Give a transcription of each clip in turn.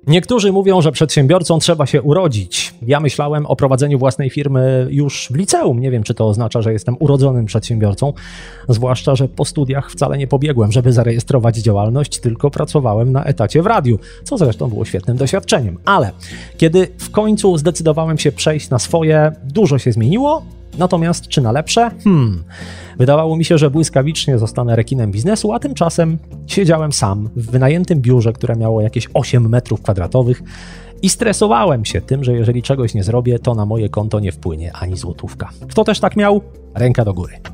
Niektórzy mówią, że przedsiębiorcą trzeba się urodzić. Ja myślałem o prowadzeniu własnej firmy już w liceum. Nie wiem, czy to oznacza, że jestem urodzonym przedsiębiorcą. Zwłaszcza, że po studiach wcale nie pobiegłem, żeby zarejestrować działalność, tylko pracowałem na etacie w radiu, co zresztą było świetnym doświadczeniem. Ale kiedy w końcu zdecydowałem się przejść na swoje, dużo się zmieniło. Natomiast czy na lepsze? Wydawało mi się, że błyskawicznie zostanę rekinem biznesu, a tymczasem siedziałem sam w wynajętym biurze, które miało jakieś 8 metrów kwadratowych i stresowałem się tym, że jeżeli czegoś nie zrobię, to na moje konto nie wpłynie ani złotówka. Kto też tak miał? Ręka do góry.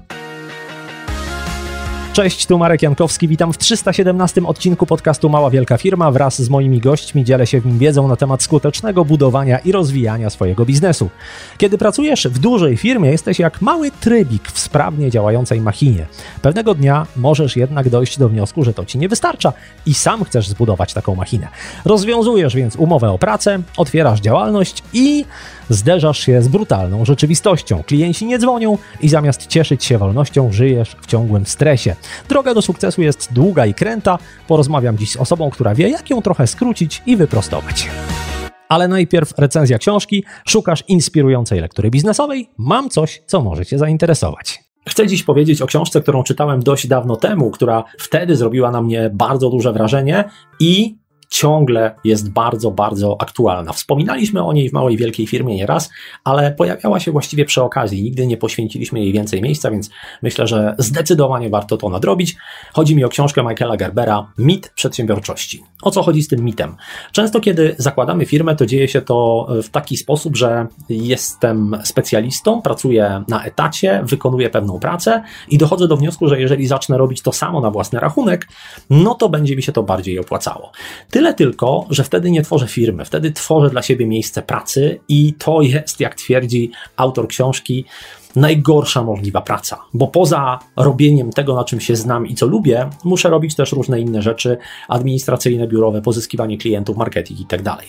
Cześć, tu Marek Jankowski, witam w 317 odcinku podcastu Mała Wielka Firma. Wraz z moimi gośćmi dzielę się w nim wiedzą na temat skutecznego budowania i rozwijania swojego biznesu. Kiedy pracujesz w dużej firmie, jesteś jak mały trybik w sprawnie działającej machinie. Pewnego dnia możesz jednak dojść do wniosku, że to ci nie wystarcza i sam chcesz zbudować taką machinę. Rozwiązujesz więc umowę o pracę, otwierasz działalność i zderzasz się z brutalną rzeczywistością. Klienci nie dzwonią i zamiast cieszyć się wolnością, żyjesz w ciągłym stresie. Droga do sukcesu jest długa i kręta. Porozmawiam dziś z osobą, która wie, jak ją trochę skrócić i wyprostować. Ale najpierw recenzja książki. Szukasz inspirującej lektury biznesowej? Mam coś, co może Cię zainteresować. Chcę dziś powiedzieć o książce, którą czytałem dość dawno temu, która wtedy zrobiła na mnie bardzo duże wrażenie i ciągle jest bardzo, bardzo aktualna. Wspominaliśmy o niej w Małej Wielkiej Firmie nieraz, ale pojawiała się właściwie przy okazji. Nigdy nie poświęciliśmy jej więcej miejsca, więc myślę, że zdecydowanie warto to nadrobić. Chodzi mi o książkę Michaela Gerbera Mit przedsiębiorczości. O co chodzi z tym mitem? Często kiedy zakładamy firmę, to dzieje się to w taki sposób, że jestem specjalistą, pracuję na etacie, wykonuję pewną pracę i dochodzę do wniosku, że jeżeli zacznę robić to samo na własny rachunek, no to będzie mi się to bardziej opłacało. Tyle tylko, że wtedy nie tworzę firmy, wtedy tworzę dla siebie miejsce pracy i to jest, jak twierdzi autor książki, najgorsza możliwa praca, bo poza robieniem tego, na czym się znam i co lubię, muszę robić też różne inne rzeczy administracyjne, biurowe, pozyskiwanie klientów, marketing i tak dalej.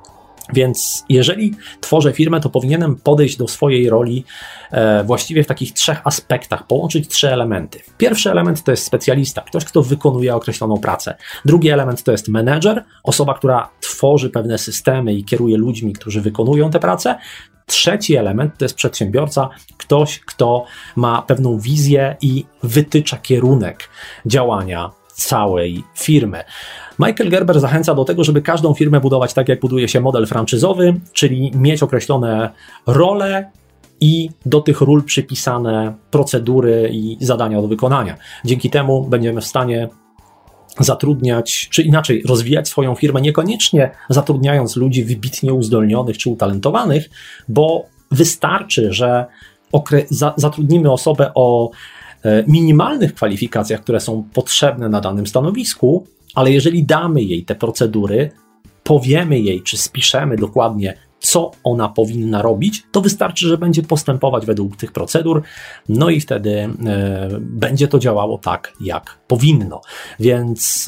Więc jeżeli tworzę firmę, to powinienem podejść do swojej roli właściwie w takich 3 aspektach, połączyć 3 elementy. Pierwszy element to jest specjalista, ktoś, kto wykonuje określoną pracę. Drugi element to jest menedżer, osoba, która tworzy pewne systemy i kieruje ludźmi, którzy wykonują tę pracę. Trzeci element to jest przedsiębiorca, ktoś, kto ma pewną wizję i wytycza kierunek działania całej firmy. Michael Gerber zachęca do tego, żeby każdą firmę budować tak, jak buduje się model franczyzowy, czyli mieć określone role i do tych ról przypisane procedury i zadania do wykonania. Dzięki temu będziemy w stanie zatrudniać, czy inaczej rozwijać swoją firmę, niekoniecznie zatrudniając ludzi wybitnie uzdolnionych czy utalentowanych, bo wystarczy, że zatrudnimy osobę o minimalnych kwalifikacjach, które są potrzebne na danym stanowisku, ale jeżeli damy jej te procedury, powiemy jej, czy spiszemy dokładnie, co ona powinna robić, to wystarczy, że będzie postępować według tych procedur, no i wtedy będzie to działało tak, jak powinno. Więc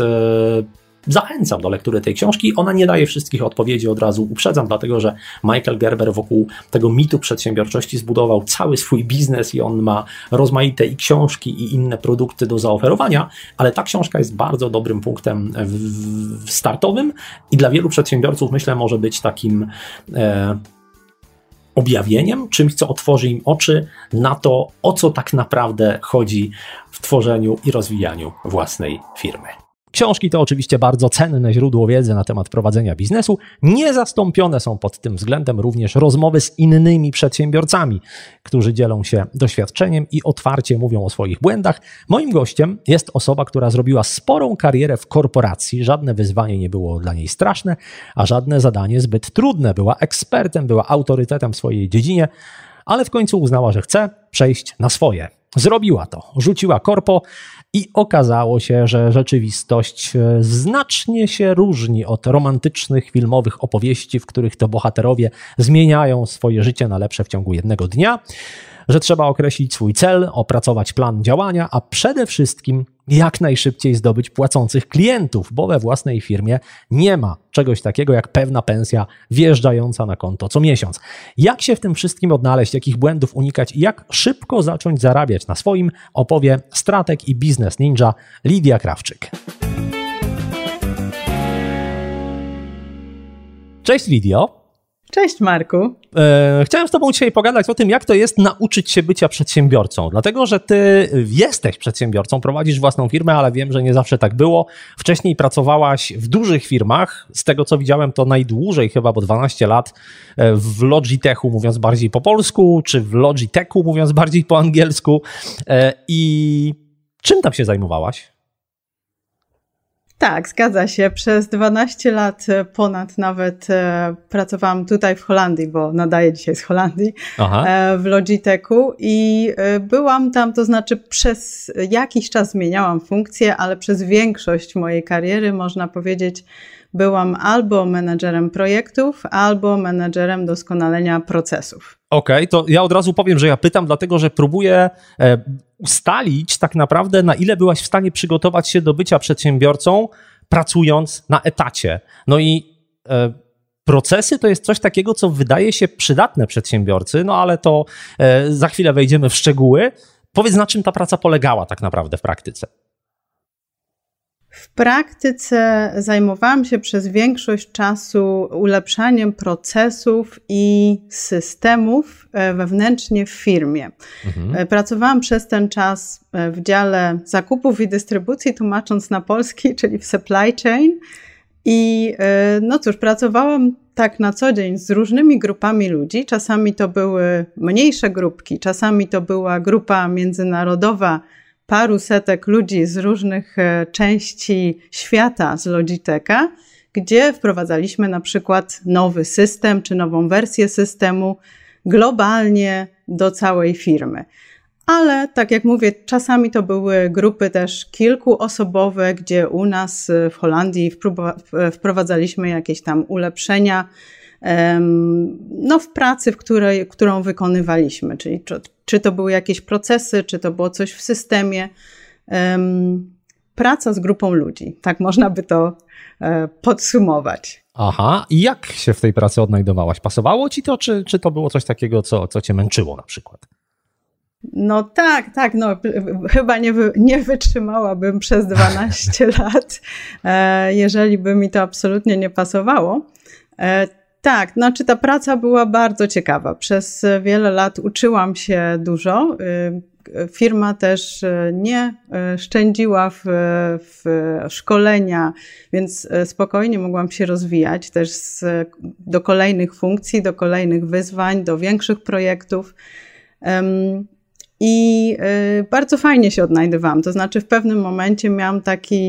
zachęcam do lektury tej książki. Ona nie daje wszystkich odpowiedzi, od razu uprzedzam, dlatego że Michael Gerber wokół tego mitu przedsiębiorczości zbudował cały swój biznes i on ma rozmaite i książki, i inne produkty do zaoferowania, ale ta książka jest bardzo dobrym punktem startowym i dla wielu przedsiębiorców, myślę, może być takim objawieniem, czymś, co otworzy im oczy na to, o co tak naprawdę chodzi w tworzeniu i rozwijaniu własnej firmy. Książki to oczywiście bardzo cenne źródło wiedzy na temat prowadzenia biznesu. Niezastąpione są pod tym względem również rozmowy z innymi przedsiębiorcami, którzy dzielą się doświadczeniem i otwarcie mówią o swoich błędach. Moim gościem jest osoba, która zrobiła sporą karierę w korporacji. Żadne wyzwanie nie było dla niej straszne, a żadne zadanie zbyt trudne. Była ekspertem, była autorytetem w swojej dziedzinie, ale w końcu uznała, że chce przejść na swoje. Zrobiła to, rzuciła korpo i okazało się, że rzeczywistość znacznie się różni od romantycznych, filmowych opowieści, w których to bohaterowie zmieniają swoje życie na lepsze w ciągu jednego dnia, że trzeba określić swój cel, opracować plan działania, a przede wszystkim jak najszybciej zdobyć płacących klientów, bo we własnej firmie nie ma czegoś takiego jak pewna pensja wjeżdżająca na konto co miesiąc. Jak się w tym wszystkim odnaleźć, jakich błędów unikać i jak szybko zacząć zarabiać na swoim, opowie strateg i biznes ninja Lidia Krawczyk. Cześć Lidio. Cześć Marku. Chciałem z Tobą dzisiaj pogadać o tym, jak to jest nauczyć się bycia przedsiębiorcą. Dlatego, że Ty jesteś przedsiębiorcą, prowadzisz własną firmę, ale wiem, że nie zawsze tak było. Wcześniej pracowałaś w dużych firmach. Z tego, co widziałem, to najdłużej chyba, bo 12 lat w Logitechu, mówiąc bardziej po polsku, czy w Logitechu, mówiąc bardziej po angielsku. I czym tam się zajmowałaś? Tak, zgadza się. Przez 12 lat ponad nawet pracowałam tutaj w Holandii, bo nadaję dzisiaj z Holandii, w Logitechu i byłam tam, to znaczy przez jakiś czas zmieniałam funkcję, ale przez większość mojej kariery, można powiedzieć, byłam albo menedżerem projektów, albo menedżerem doskonalenia procesów. Okej, to ja od razu powiem, że ja pytam, dlatego że próbuję ustalić tak naprawdę, na ile byłaś w stanie przygotować się do bycia przedsiębiorcą, pracując na etacie. No i procesy to jest coś takiego, co wydaje się przydatne przedsiębiorcy, no ale to za chwilę wejdziemy w szczegóły. Powiedz, na czym ta praca polegała tak naprawdę w praktyce? W praktyce zajmowałam się przez większość czasu ulepszaniem procesów i systemów wewnętrznie w firmie. Pracowałam przez ten czas w dziale zakupów i dystrybucji, tłumacząc na polski, czyli w supply chain. I no cóż, pracowałam tak na co dzień z różnymi grupami ludzi. Czasami to były mniejsze grupki, czasami to była grupa międzynarodowa, paru setek ludzi z różnych części świata z Logitecha, gdzie wprowadzaliśmy na przykład nowy system czy nową wersję systemu globalnie do całej firmy. Ale tak jak mówię, czasami to były grupy też kilkuosobowe, gdzie u nas w Holandii wprowadzaliśmy jakieś tam ulepszenia w pracy, którą wykonywaliśmy, czyli czy to były jakieś procesy, czy to było coś w systemie. Praca z grupą ludzi, tak można by to podsumować. Aha, i jak się w tej pracy odnajdowałaś? Pasowało ci to, czy to było coś takiego, co cię męczyło na przykład? No tak, chyba nie wytrzymałabym przez 12 lat, jeżeli by mi to absolutnie nie pasowało. Tak, znaczy ta praca była bardzo ciekawa. Przez wiele lat uczyłam się dużo. Firma też nie szczędziła w szkolenia, więc spokojnie mogłam się rozwijać też do kolejnych funkcji, do kolejnych wyzwań, do większych projektów. I bardzo fajnie się odnajdywałam. To znaczy w pewnym momencie miałam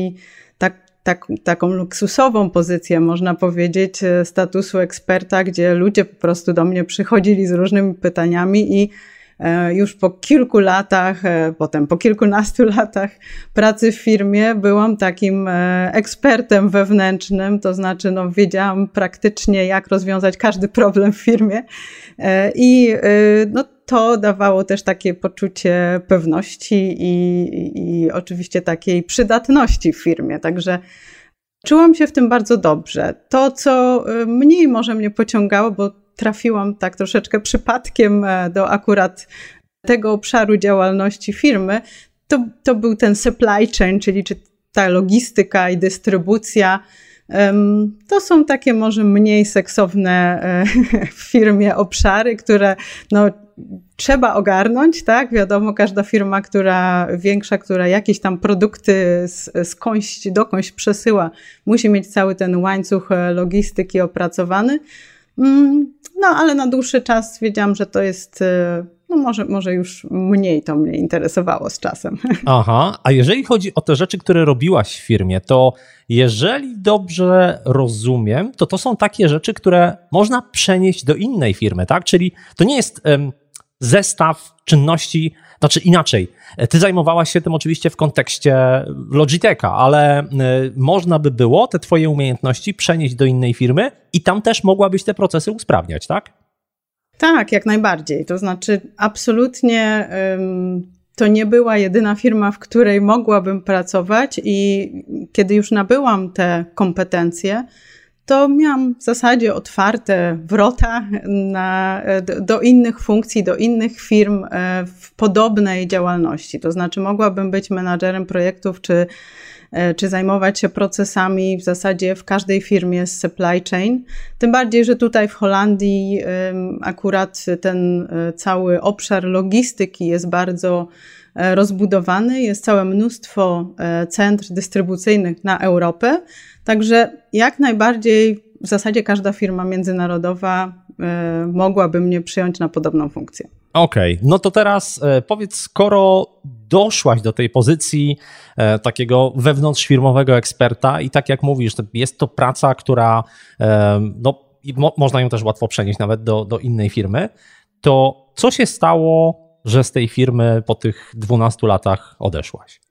taką luksusową pozycję, można powiedzieć, statusu eksperta, gdzie ludzie po prostu do mnie przychodzili z różnymi pytaniami i już po kilku latach, potem po kilkunastu latach pracy w firmie byłam takim ekspertem wewnętrznym, to znaczy wiedziałam praktycznie, jak rozwiązać każdy problem w firmie i to dawało też takie poczucie pewności i oczywiście takiej przydatności w firmie, także czułam się w tym bardzo dobrze. To, co mniej może mnie pociągało, bo trafiłam tak troszeczkę przypadkiem do akurat tego obszaru działalności firmy, to był ten supply chain, czyli ta logistyka i dystrybucja. To są takie może mniej seksowne w firmie obszary, które trzeba ogarnąć, tak? Wiadomo, każda firma, która jakieś tam produkty dokądś przesyła, musi mieć cały ten łańcuch logistyki opracowany. Ale na dłuższy czas wiedziałam, że to jest, może już mniej to mnie interesowało z czasem. Aha, a jeżeli chodzi o te rzeczy, które robiłaś w firmie, to jeżeli dobrze rozumiem, to są takie rzeczy, które można przenieść do innej firmy, tak? Czyli to nie jest zestaw czynności, znaczy inaczej. Ty zajmowałaś się tym oczywiście w kontekście Logitecha, ale można by było te twoje umiejętności przenieść do innej firmy i tam też mogłabyś te procesy usprawniać, tak? Tak, jak najbardziej. To znaczy absolutnie to nie była jedyna firma, w której mogłabym pracować i kiedy już nabyłam te kompetencje, to miałam w zasadzie otwarte wrota do innych funkcji, do innych firm w podobnej działalności. To znaczy mogłabym być menadżerem projektów czy czy zajmować się procesami w zasadzie w każdej firmie z supply chain. Tym bardziej, że tutaj w Holandii akurat ten cały obszar logistyki jest bardzo rozbudowany, jest całe mnóstwo centr dystrybucyjnych na Europę, także jak najbardziej w zasadzie każda firma międzynarodowa mogłaby mnie przyjąć na podobną funkcję. Okej, no to teraz powiedz, skoro doszłaś do tej pozycji takiego wewnątrzfirmowego eksperta i tak jak mówisz, jest to praca, która można ją też łatwo przenieść nawet do innej firmy, to co się stało, że z tej firmy po tych 12 latach odeszłaś?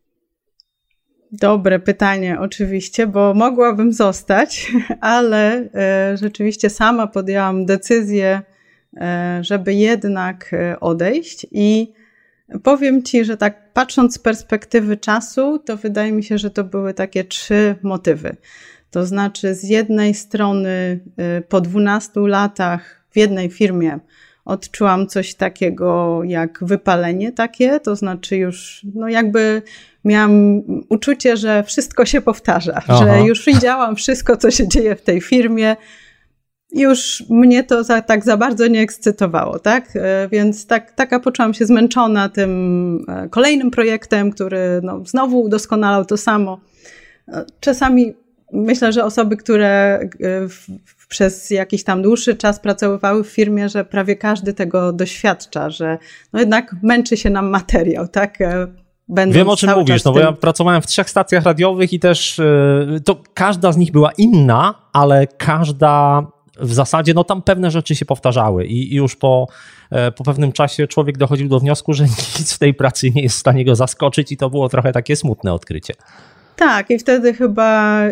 Dobre pytanie oczywiście, bo mogłabym zostać, ale rzeczywiście sama podjęłam decyzję, żeby jednak odejść i powiem Ci, że tak patrząc z perspektywy czasu, to wydaje mi się, że to były takie 3 motywy. To znaczy z jednej strony po 12 latach w jednej firmie odczułam coś takiego jak wypalenie takie, to znaczy już jakby miałam uczucie, że wszystko się powtarza, że już widziałam wszystko, co się dzieje w tej firmie. Już mnie to tak za bardzo nie ekscytowało, tak? Więc taka poczułam się zmęczona tym kolejnym projektem, który znowu udoskonalał to samo. Czasami myślę, że osoby, które przez jakiś tam dłuższy czas pracowały w firmie, że prawie każdy tego doświadcza, że jednak męczy się nam materiał, tak? Wiem, o czym mówisz, bo ja pracowałem w 3 stacjach radiowych i też to każda z nich była inna, ale każda w zasadzie, tam pewne rzeczy się powtarzały i już po pewnym czasie człowiek dochodził do wniosku, że nic w tej pracy nie jest w stanie go zaskoczyć i to było trochę takie smutne odkrycie. Tak, i wtedy chyba,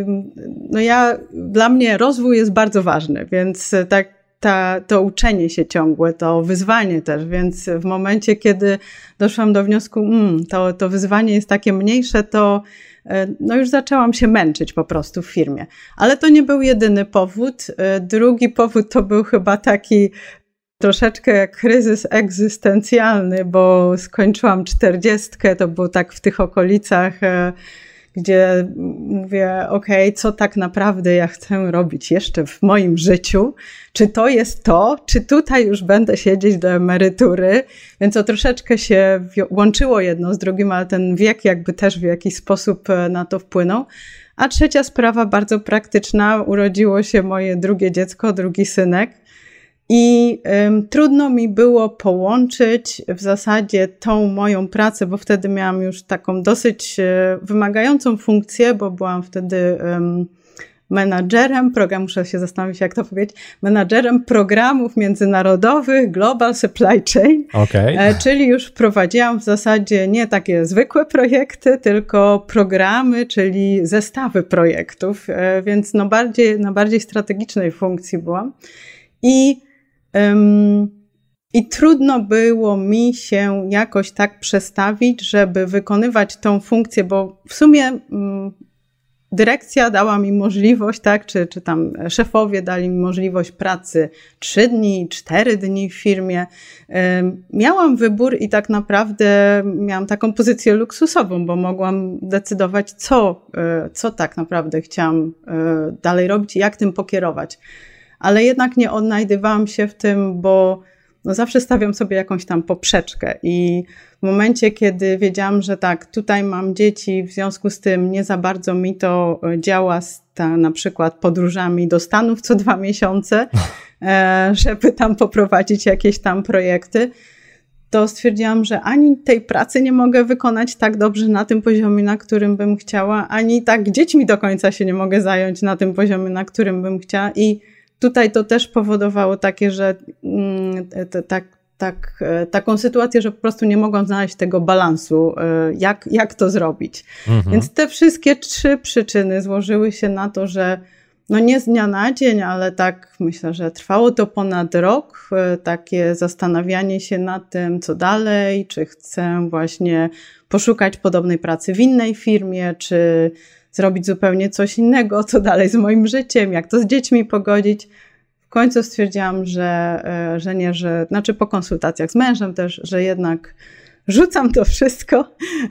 dla mnie rozwój jest bardzo ważny, więc to uczenie się ciągłe, to wyzwanie też, więc w momencie, kiedy doszłam do wniosku, to wyzwanie jest takie mniejsze, to już zaczęłam się męczyć po prostu w firmie. Ale to nie był jedyny powód. Drugi powód to był chyba taki troszeczkę jak kryzys egzystencjalny, bo skończyłam 40, to było tak w tych okolicach, gdzie mówię, co tak naprawdę ja chcę robić jeszcze w moim życiu, czy to jest to, czy tutaj już będę siedzieć do emerytury, więc to troszeczkę się łączyło jedno z drugim, ale ten wiek jakby też w jakiś sposób na to wpłynął. A trzecia sprawa bardzo praktyczna, urodziło się moje drugie dziecko, drugi synek i trudno mi było połączyć w zasadzie tą moją pracę, bo wtedy miałam już taką dosyć wymagającą funkcję, bo byłam wtedy menadżerem, muszę się zastanowić, jak to powiedzieć, menadżerem programów międzynarodowych Global Supply Chain, czyli już prowadziłam w zasadzie nie takie zwykłe projekty, tylko programy, czyli zestawy projektów, więc na bardziej strategicznej funkcji byłam. I trudno było mi się jakoś tak przestawić, żeby wykonywać tą funkcję, bo w sumie dyrekcja dała mi możliwość, tak, czy tam szefowie dali mi możliwość pracy 3 dni, 4 dni w firmie. Miałam wybór i tak naprawdę miałam taką pozycję luksusową, bo mogłam decydować, co tak naprawdę chciałam dalej robić i jak tym pokierować. Ale jednak nie odnajdywałam się w tym, bo zawsze stawiam sobie jakąś tam poprzeczkę i w momencie, kiedy wiedziałam, że tak, tutaj mam dzieci, w związku z tym nie za bardzo mi to działa na przykład podróżami do Stanów co 2 miesiące, żeby tam poprowadzić jakieś tam projekty, to stwierdziłam, że ani tej pracy nie mogę wykonać tak dobrze na tym poziomie, na którym bym chciała, ani tak dziećmi do końca się nie mogę zająć na tym poziomie, na którym bym chciała i tutaj to też powodowało takie, że taką sytuację, że po prostu nie mogłam znaleźć tego balansu, jak to zrobić. Więc te wszystkie 3 przyczyny złożyły się na to, że nie z dnia na dzień, ale tak myślę, że trwało to ponad rok, takie zastanawianie się nad tym, co dalej, czy chcę właśnie poszukać podobnej pracy w innej firmie, czy zrobić zupełnie coś innego, co dalej z moim życiem, jak to z dziećmi pogodzić. W końcu stwierdziłam, że po konsultacjach z mężem też, że jednak rzucam to wszystko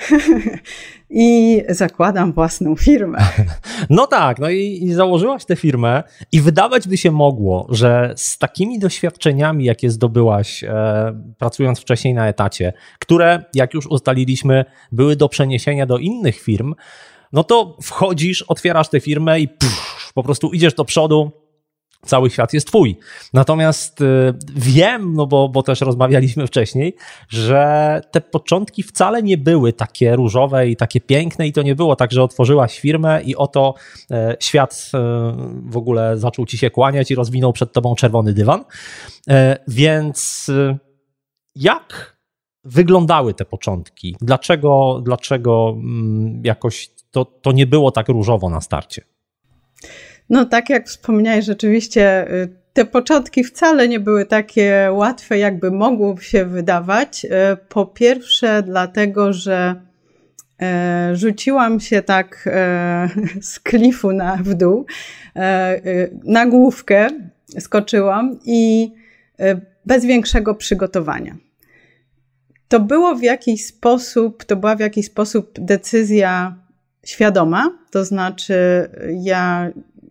i zakładam własną firmę. No tak, no i założyłaś tę firmę i wydawać by się mogło, że z takimi doświadczeniami, jakie zdobyłaś pracując wcześniej na etacie, które, jak już ustaliliśmy, były do przeniesienia do innych firm, no to wchodzisz, otwierasz tę firmę i po prostu idziesz do przodu, cały świat jest twój. Natomiast wiem, no bo też rozmawialiśmy wcześniej, że te początki wcale nie były takie różowe i takie piękne i to nie było tak, że otworzyłaś firmę i oto świat w ogóle zaczął ci się kłaniać i rozwinął przed tobą czerwony dywan. Więc jak wyglądały te początki? Dlaczego jakoś to nie było tak różowo na starcie? No tak jak wspomniałeś, rzeczywiście te początki wcale nie były takie łatwe, jakby mogło się wydawać. Po pierwsze dlatego, że rzuciłam się tak z klifu w dół, na główkę skoczyłam i bez większego przygotowania. To była w jakiś sposób decyzja świadoma, to znaczy ja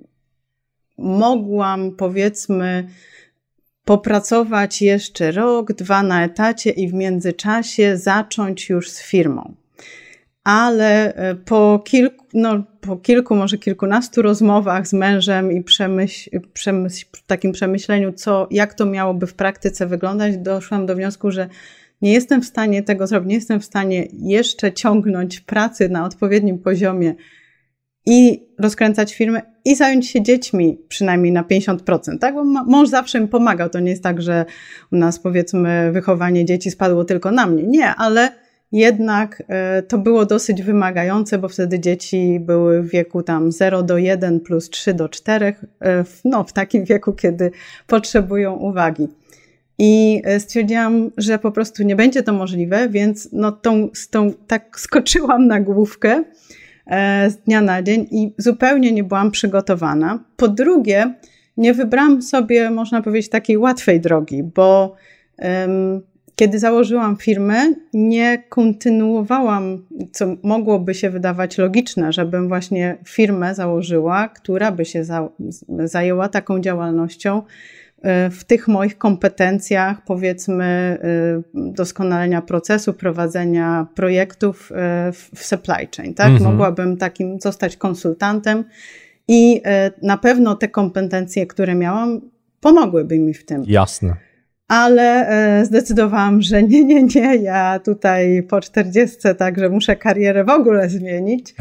mogłam, powiedzmy, popracować jeszcze rok, 2 na etacie i w międzyczasie zacząć już z firmą. Ale po kilku, może kilkunastu rozmowach z mężem i takim przemyśleniu, jak to miałoby w praktyce wyglądać, doszłam do wniosku, że nie jestem w stanie tego zrobić, nie jestem w stanie jeszcze ciągnąć pracy na odpowiednim poziomie i rozkręcać firmę i zająć się dziećmi przynajmniej na 50%, tak? Bo mąż zawsze mi pomagał. To nie jest tak, że u nas, powiedzmy, wychowanie dzieci spadło tylko na mnie. Nie, ale jednak to było dosyć wymagające, bo wtedy dzieci były w wieku tam 0 do 1 plus 3 do 4, w takim wieku, kiedy potrzebują uwagi. I stwierdziłam, że po prostu nie będzie to możliwe, więc tak skoczyłam na główkę z dnia na dzień i zupełnie nie byłam przygotowana. Po drugie, nie wybrałam sobie, można powiedzieć, takiej łatwej drogi, bo kiedy założyłam firmę, nie kontynuowałam, co mogłoby się wydawać logiczne, żebym właśnie firmę założyła, która by się zajęła taką działalnością w tych moich kompetencjach, powiedzmy, doskonalenia procesu, prowadzenia projektów w supply chain. Tak? Mogłabym takim zostać konsultantem i na pewno te kompetencje, które miałam, pomogłyby mi w tym. Jasne. Ale zdecydowałam, że nie, ja tutaj po 40, także muszę karierę w ogóle zmienić,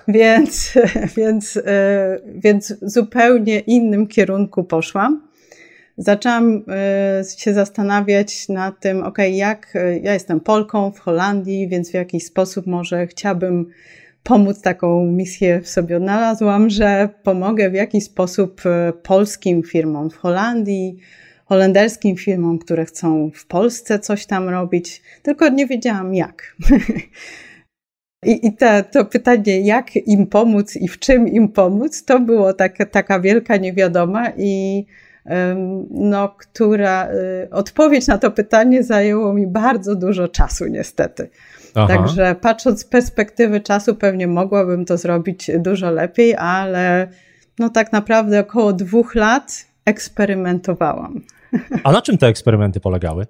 więc zupełnie innym kierunku poszłam. Zaczęłam się zastanawiać nad tym, ja jestem Polką w Holandii, więc w jakiś sposób może chciałabym pomóc, taką misję w sobie odnalazłam, że pomogę w jakiś sposób polskim firmom w Holandii, holenderskim firmom, które chcą w Polsce coś tam robić, tylko nie wiedziałam jak. I to pytanie, jak im pomóc i w czym im pomóc, to było taka wielka niewiadoma i odpowiedź na to pytanie zajęło mi bardzo dużo czasu niestety. Aha. Także patrząc z perspektywy czasu pewnie mogłabym to zrobić dużo lepiej, ale tak naprawdę około 2 lat eksperymentowałam. A na czym te eksperymenty polegały?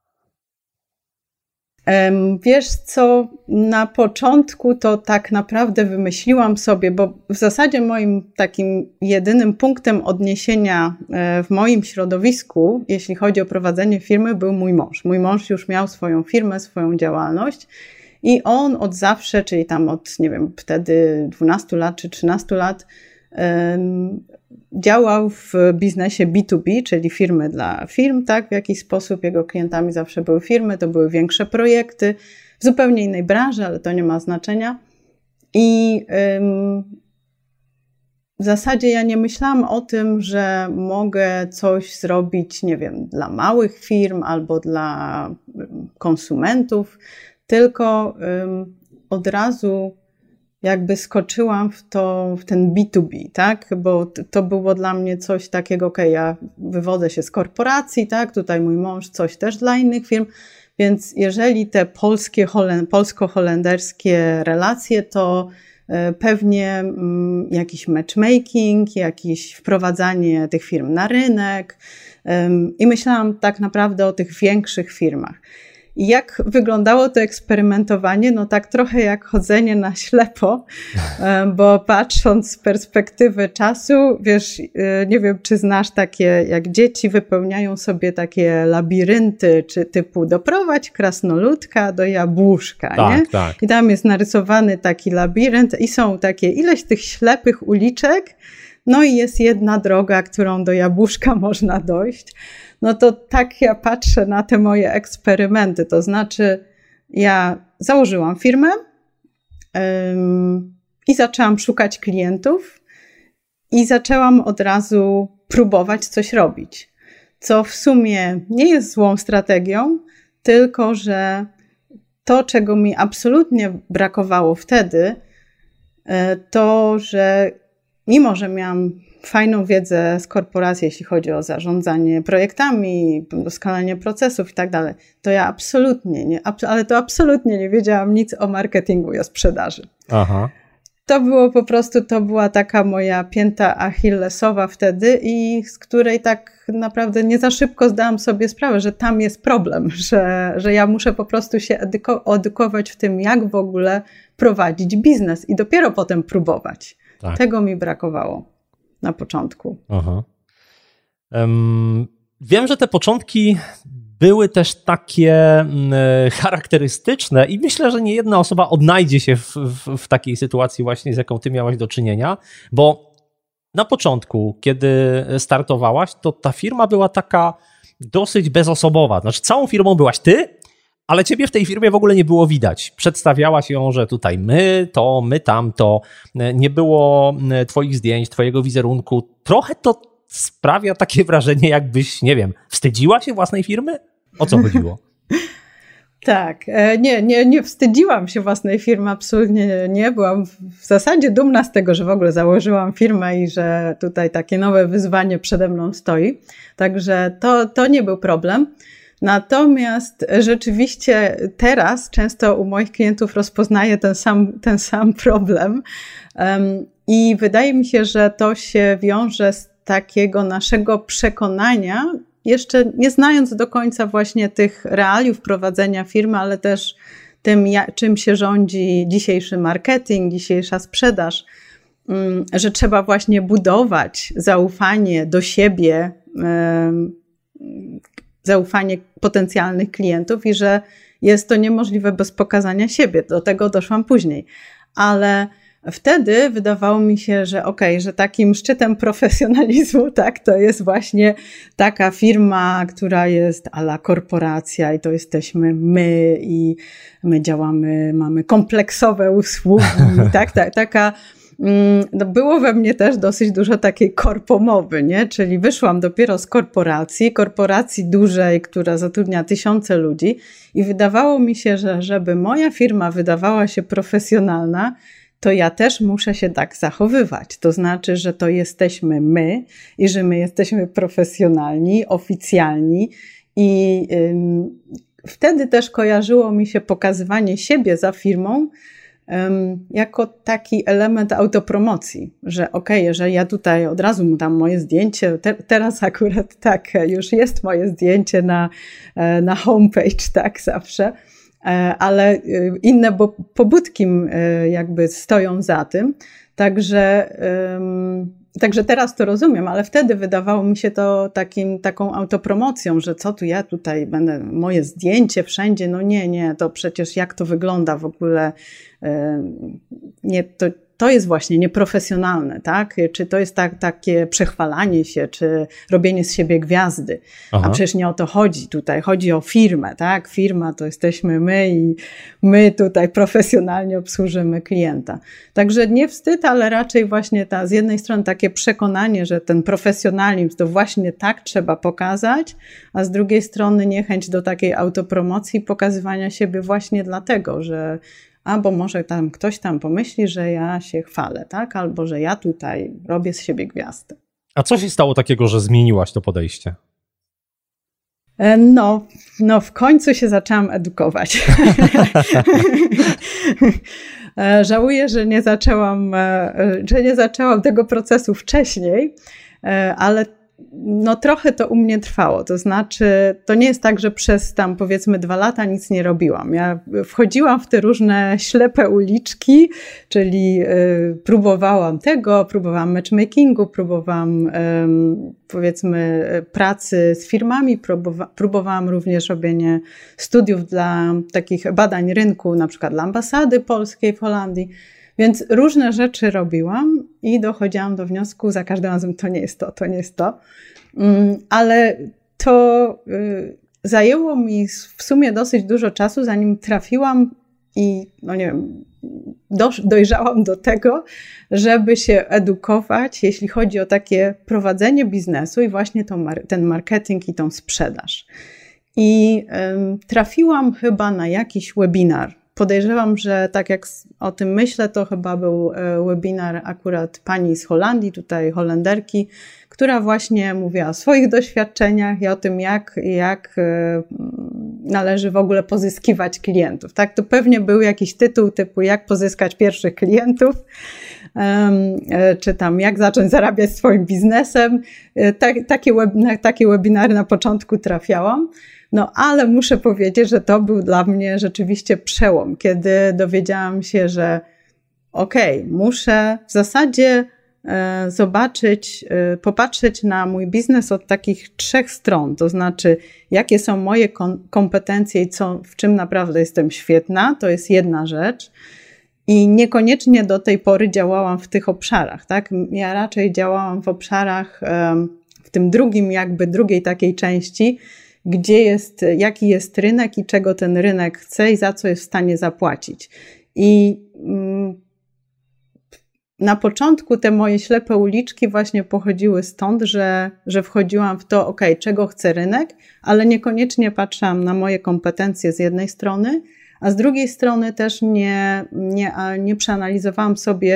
Wiesz co, na początku to tak naprawdę wymyśliłam sobie, bo w zasadzie moim takim jedynym punktem odniesienia w moim środowisku, jeśli chodzi o prowadzenie firmy, był mój mąż. Mój mąż już miał swoją firmę, swoją działalność i on od zawsze, czyli tam od, nie wiem, wtedy 12 lat czy 13 lat, działał w biznesie B2B, czyli firmy dla firm, tak? W jakiś sposób jego klientami zawsze były firmy, to były większe projekty w zupełnie innej branży, ale to nie ma znaczenia. I w zasadzie ja nie myślałam o tym, że mogę coś zrobić, nie wiem, dla małych firm albo dla konsumentów, tylko od razu jakby skoczyłam w ten B2B, tak? Bo to było dla mnie coś takiego, ja wywodzę się z korporacji, tak? Tutaj mój mąż coś też dla innych firm, Więc jeżeli te polsko-holenderskie relacje, to pewnie jakiś matchmaking, jakieś wprowadzanie tych firm na rynek i myślałam tak naprawdę o tych większych firmach. I jak wyglądało to eksperymentowanie? No tak trochę jak chodzenie na ślepo, bo patrząc z perspektywy czasu, wiesz, nie wiem, czy znasz takie, jak dzieci wypełniają sobie takie labirynty, czy typu doprowadź krasnoludka do jabłuszka, tak, nie? Tak. I tam jest narysowany taki labirynt i są takie ileś tych ślepych uliczek, no i jest jedna droga, którą do jabłuszka można dojść. No to tak ja patrzę na te moje eksperymenty. To znaczy ja założyłam firmę i zaczęłam szukać klientów i zaczęłam od razu próbować coś robić. Co w sumie nie jest złą strategią, tylko że to, czego mi absolutnie brakowało wtedy, to, że mimo, że miałam fajną wiedzę z korporacji, jeśli chodzi o zarządzanie projektami, doskonalenie procesów i tak dalej, to ja absolutnie nie wiedziałam nic o marketingu i o sprzedaży. Aha. To była taka moja pięta achillesowa wtedy i z której tak naprawdę nie za szybko zdałam sobie sprawę, że tam jest problem, że ja muszę po prostu się edukować w tym, jak w ogóle prowadzić biznes i dopiero potem próbować. Tak. Tego mi brakowało na początku. Aha. Wiem, że te początki były też takie charakterystyczne i myślę, że nie jedna osoba odnajdzie się w takiej sytuacji właśnie, z jaką ty miałaś do czynienia, bo na początku, kiedy startowałaś, to ta firma była taka dosyć bezosobowa. Znaczy całą firmą byłaś ty, ale ciebie w tej firmie w ogóle nie było widać. Przedstawiałaś ją, że tutaj my to, my tamto, nie było twoich zdjęć, twojego wizerunku. Trochę to sprawia takie wrażenie, jakbyś, nie wiem, wstydziła się własnej firmy? O co chodziło? Tak, nie wstydziłam się własnej firmy, absolutnie nie. Byłam w zasadzie dumna z tego, że w ogóle założyłam firmę i że tutaj takie nowe wyzwanie przede mną stoi. Także to nie był problem. Natomiast rzeczywiście teraz często u moich klientów rozpoznaję ten sam problem i wydaje mi się, że to się wiąże z takiego naszego przekonania, jeszcze nie znając do końca właśnie tych realiów prowadzenia firmy, ale też tym, czym się rządzi dzisiejszy marketing, dzisiejsza sprzedaż, że trzeba właśnie budować zaufanie do siebie, zaufanie potencjalnych klientów i że jest to niemożliwe bez pokazania siebie. Do tego doszłam później. Ale wtedy wydawało mi się, że że takim szczytem profesjonalizmu, tak, to jest właśnie taka firma, która jest a la korporacja i to jesteśmy my i my działamy, mamy kompleksowe usługi, taka. No było we mnie też dosyć dużo takiej korpomowy, nie? Czyli wyszłam dopiero z korporacji dużej, która zatrudnia tysiące ludzi i wydawało mi się, że żeby moja firma wydawała się profesjonalna, to ja też muszę się tak zachowywać. To znaczy, że to jesteśmy my i że my jesteśmy profesjonalni, oficjalni i wtedy też kojarzyło mi się pokazywanie siebie za firmą jako taki element autopromocji, że jeżeli ja tutaj od razu mu dam moje zdjęcie, teraz akurat tak, już jest moje zdjęcie na homepage, tak zawsze, ale inne pobudki jakby stoją za tym, Także teraz to rozumiem, ale wtedy wydawało mi się to taką autopromocją, że co tu ja tutaj będę, moje zdjęcie wszędzie, no nie, to przecież jak to wygląda w ogóle, nie, to jest właśnie nieprofesjonalne, tak? Czy to jest takie przechwalanie się, czy robienie z siebie gwiazdy. Aha. A przecież nie o to chodzi tutaj, chodzi o firmę, tak? Firma to jesteśmy my i my tutaj profesjonalnie obsłużymy klienta. Także nie wstyd, ale raczej właśnie z jednej strony takie przekonanie, że ten profesjonalizm to właśnie tak trzeba pokazać, a z drugiej strony niechęć do takiej autopromocji, pokazywania siebie właśnie dlatego, że bo może ktoś tam pomyśli, że ja się chwalę, tak? Albo że ja tutaj robię z siebie gwiazdę. A co się stało takiego, że zmieniłaś to podejście? No, w końcu się zaczęłam edukować. Żałuję, że nie zaczęłam tego procesu wcześniej, ale no trochę to u mnie trwało, to znaczy to nie jest tak, że przez tam powiedzmy 2 lata nic nie robiłam. Ja wchodziłam w te różne ślepe uliczki, czyli próbowałam matchmakingu, próbowałam powiedzmy pracy z firmami, próbowałam również robienie studiów dla takich badań rynku, na przykład dla ambasady polskiej w Holandii. Więc różne rzeczy robiłam i dochodziłam do wniosku za każdym razem, to nie jest to. Ale to zajęło mi w sumie dosyć dużo czasu, zanim trafiłam i no nie wiem, dojrzałam do tego, żeby się edukować, jeśli chodzi o takie prowadzenie biznesu i właśnie ten marketing i tą sprzedaż. I trafiłam chyba na jakiś webinar. Podejrzewam, że tak jak o tym myślę, to chyba był webinar akurat pani z Holandii, tutaj Holenderki, która właśnie mówiła o swoich doświadczeniach i o tym, jak należy w ogóle pozyskiwać klientów. Tak? To pewnie był jakiś tytuł typu jak pozyskać pierwszych klientów, czy tam jak zacząć zarabiać swoim biznesem. Takie webinary na początku trafiałam. No ale muszę powiedzieć, że to był dla mnie rzeczywiście przełom, kiedy dowiedziałam się, że muszę w zasadzie popatrzeć na mój biznes od takich 3 stron, to znaczy jakie są moje kompetencje i w czym naprawdę jestem świetna, to jest jedna rzecz. I niekoniecznie do tej pory działałam w tych obszarach, tak? Ja raczej działałam w obszarach, w tym drugiej takiej części, jaki jest rynek i czego ten rynek chce i za co jest w stanie zapłacić. I na początku te moje ślepe uliczki właśnie pochodziły stąd, że wchodziłam w to, czego chce rynek, ale niekoniecznie patrzyłam na moje kompetencje z jednej strony, a z drugiej strony też nie przeanalizowałam sobie,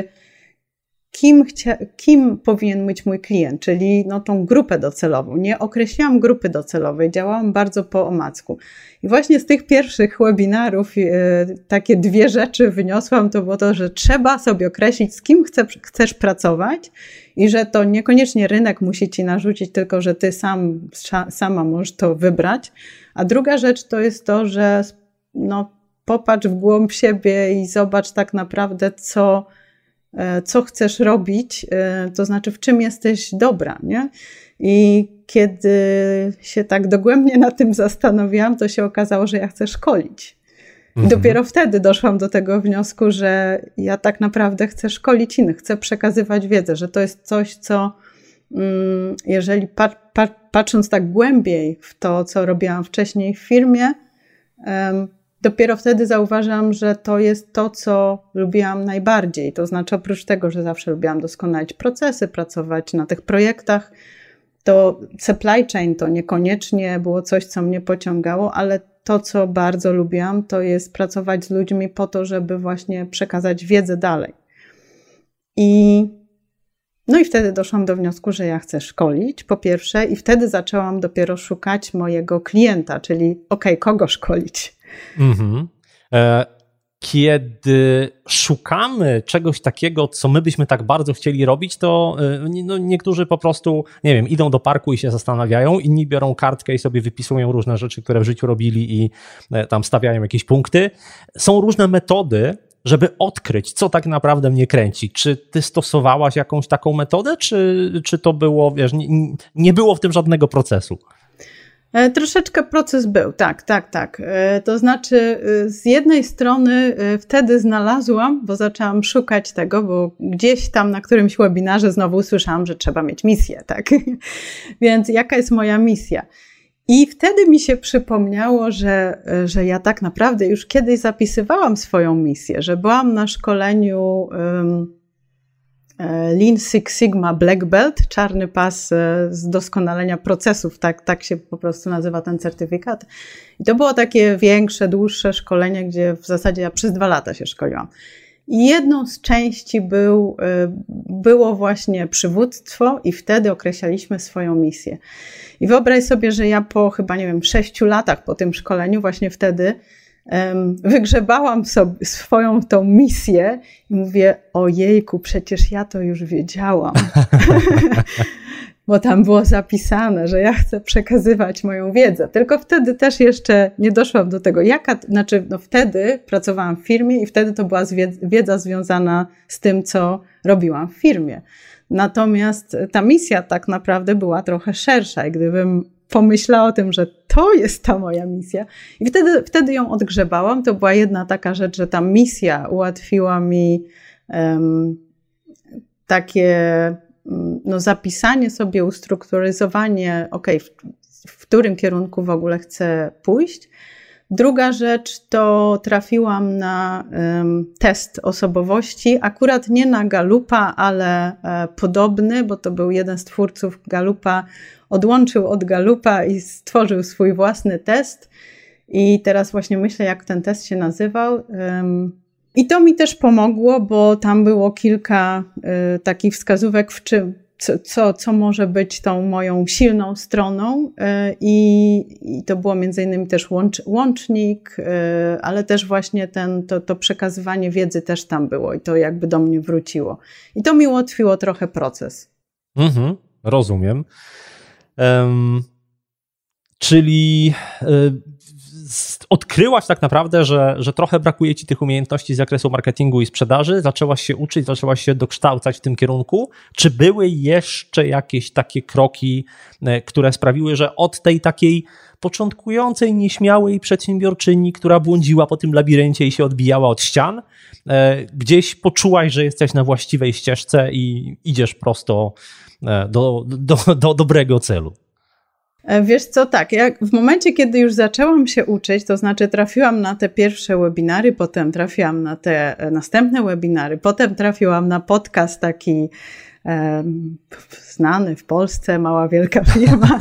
kim powinien być mój klient, czyli tą grupę docelową. Nie określiłam grupy docelowej, działałam bardzo po omacku. I właśnie z tych pierwszych webinarów takie 2 rzeczy wyniosłam, to było to, że trzeba sobie określić, z kim chcesz pracować i że to niekoniecznie rynek musi ci narzucić, tylko że ty sama możesz to wybrać. A druga rzecz to jest to, że popatrz w głąb siebie i zobacz tak naprawdę, co chcesz robić, to znaczy w czym jesteś dobra, nie? I kiedy się tak dogłębnie na tym zastanowiłam, to się okazało, że ja chcę szkolić. I dopiero wtedy doszłam do tego wniosku, że ja tak naprawdę chcę szkolić innych, chcę przekazywać wiedzę, że to jest coś, co jeżeli patrząc tak głębiej w to, co robiłam wcześniej w firmie, dopiero wtedy zauważam, że to jest to, co lubiłam najbardziej. To znaczy oprócz tego, że zawsze lubiłam doskonalić procesy, pracować na tych projektach, to supply chain to niekoniecznie było coś, co mnie pociągało, ale to, co bardzo lubiłam, to jest pracować z ludźmi po to, żeby właśnie przekazać wiedzę dalej. I wtedy doszłam do wniosku, że ja chcę szkolić, po pierwsze, i wtedy zaczęłam dopiero szukać mojego klienta, czyli kogo szkolić. Kiedy szukamy czegoś takiego, co my byśmy tak bardzo chcieli robić, to niektórzy po prostu, idą do parku i się zastanawiają, inni biorą kartkę i sobie wypisują różne rzeczy, które w życiu robili i tam stawiają jakieś punkty. Są różne metody, żeby odkryć, co tak naprawdę mnie kręci. Czy ty stosowałaś jakąś taką metodę, czy to było, nie było w tym żadnego procesu? Troszeczkę proces był, tak. To znaczy z jednej strony wtedy znalazłam, bo zaczęłam szukać tego, bo gdzieś tam na którymś webinarze znowu usłyszałam, że trzeba mieć misję, tak? Więc jaka jest moja misja? I wtedy mi się przypomniało, że ja tak naprawdę już kiedyś zapisywałam swoją misję, że byłam na szkoleniu Lean Six Sigma Black Belt, czarny pas z doskonalenia procesów, tak się po prostu nazywa ten certyfikat. I to było takie większe, dłuższe szkolenie, gdzie w zasadzie ja przez 2 lata się szkoliłam. I jedną z części było właśnie przywództwo i wtedy określaliśmy swoją misję. I wyobraź sobie, że ja po chyba, 6 latach po tym szkoleniu właśnie wtedy wygrzebałam sobie swoją tą misję i mówię, ojejku, przecież ja to już wiedziałam. Bo tam było zapisane, że ja chcę przekazywać moją wiedzę. Tylko wtedy też jeszcze nie doszłam do tego, wtedy pracowałam w firmie i wtedy to była wiedza związana z tym, co robiłam w firmie. Natomiast ta misja tak naprawdę była trochę szersza i gdybym pomyślała o tym, że to jest ta moja misja i wtedy ją odgrzebałam, to była jedna taka rzecz, że ta misja ułatwiła mi takie zapisanie sobie, ustrukturyzowanie, w którym kierunku w ogóle chcę pójść. Druga rzecz to trafiłam na test osobowości, akurat nie na Gallupa, ale podobny, bo to był jeden z twórców Gallupa, odłączył od Gallupa i stworzył swój własny test. I teraz właśnie myślę, jak ten test się nazywał. I to mi też pomogło, bo tam było kilka takich wskazówek, w czym, co może być tą moją silną stroną. I to było między innymi też łącznik, ale też właśnie to przekazywanie wiedzy też tam było i to jakby do mnie wróciło. I to mi ułatwiło trochę proces. Rozumiem. Czyli odkryłaś tak naprawdę, że trochę brakuje ci tych umiejętności z zakresu marketingu i sprzedaży, zaczęłaś się uczyć, zaczęłaś się dokształcać w tym kierunku. Czy były jeszcze jakieś takie kroki, które sprawiły, że od tej takiej początkującej, nieśmiałej przedsiębiorczyni, która błądziła po tym labiryncie i się odbijała od ścian, gdzieś poczułaś, że jesteś na właściwej ścieżce i idziesz prosto do dobrego celu? Wiesz co, tak, w momencie, kiedy już zaczęłam się uczyć, to znaczy trafiłam na te pierwsze webinary, potem trafiłam na te następne webinary, potem trafiłam na podcast taki znany w Polsce, Mała Wielka Firma.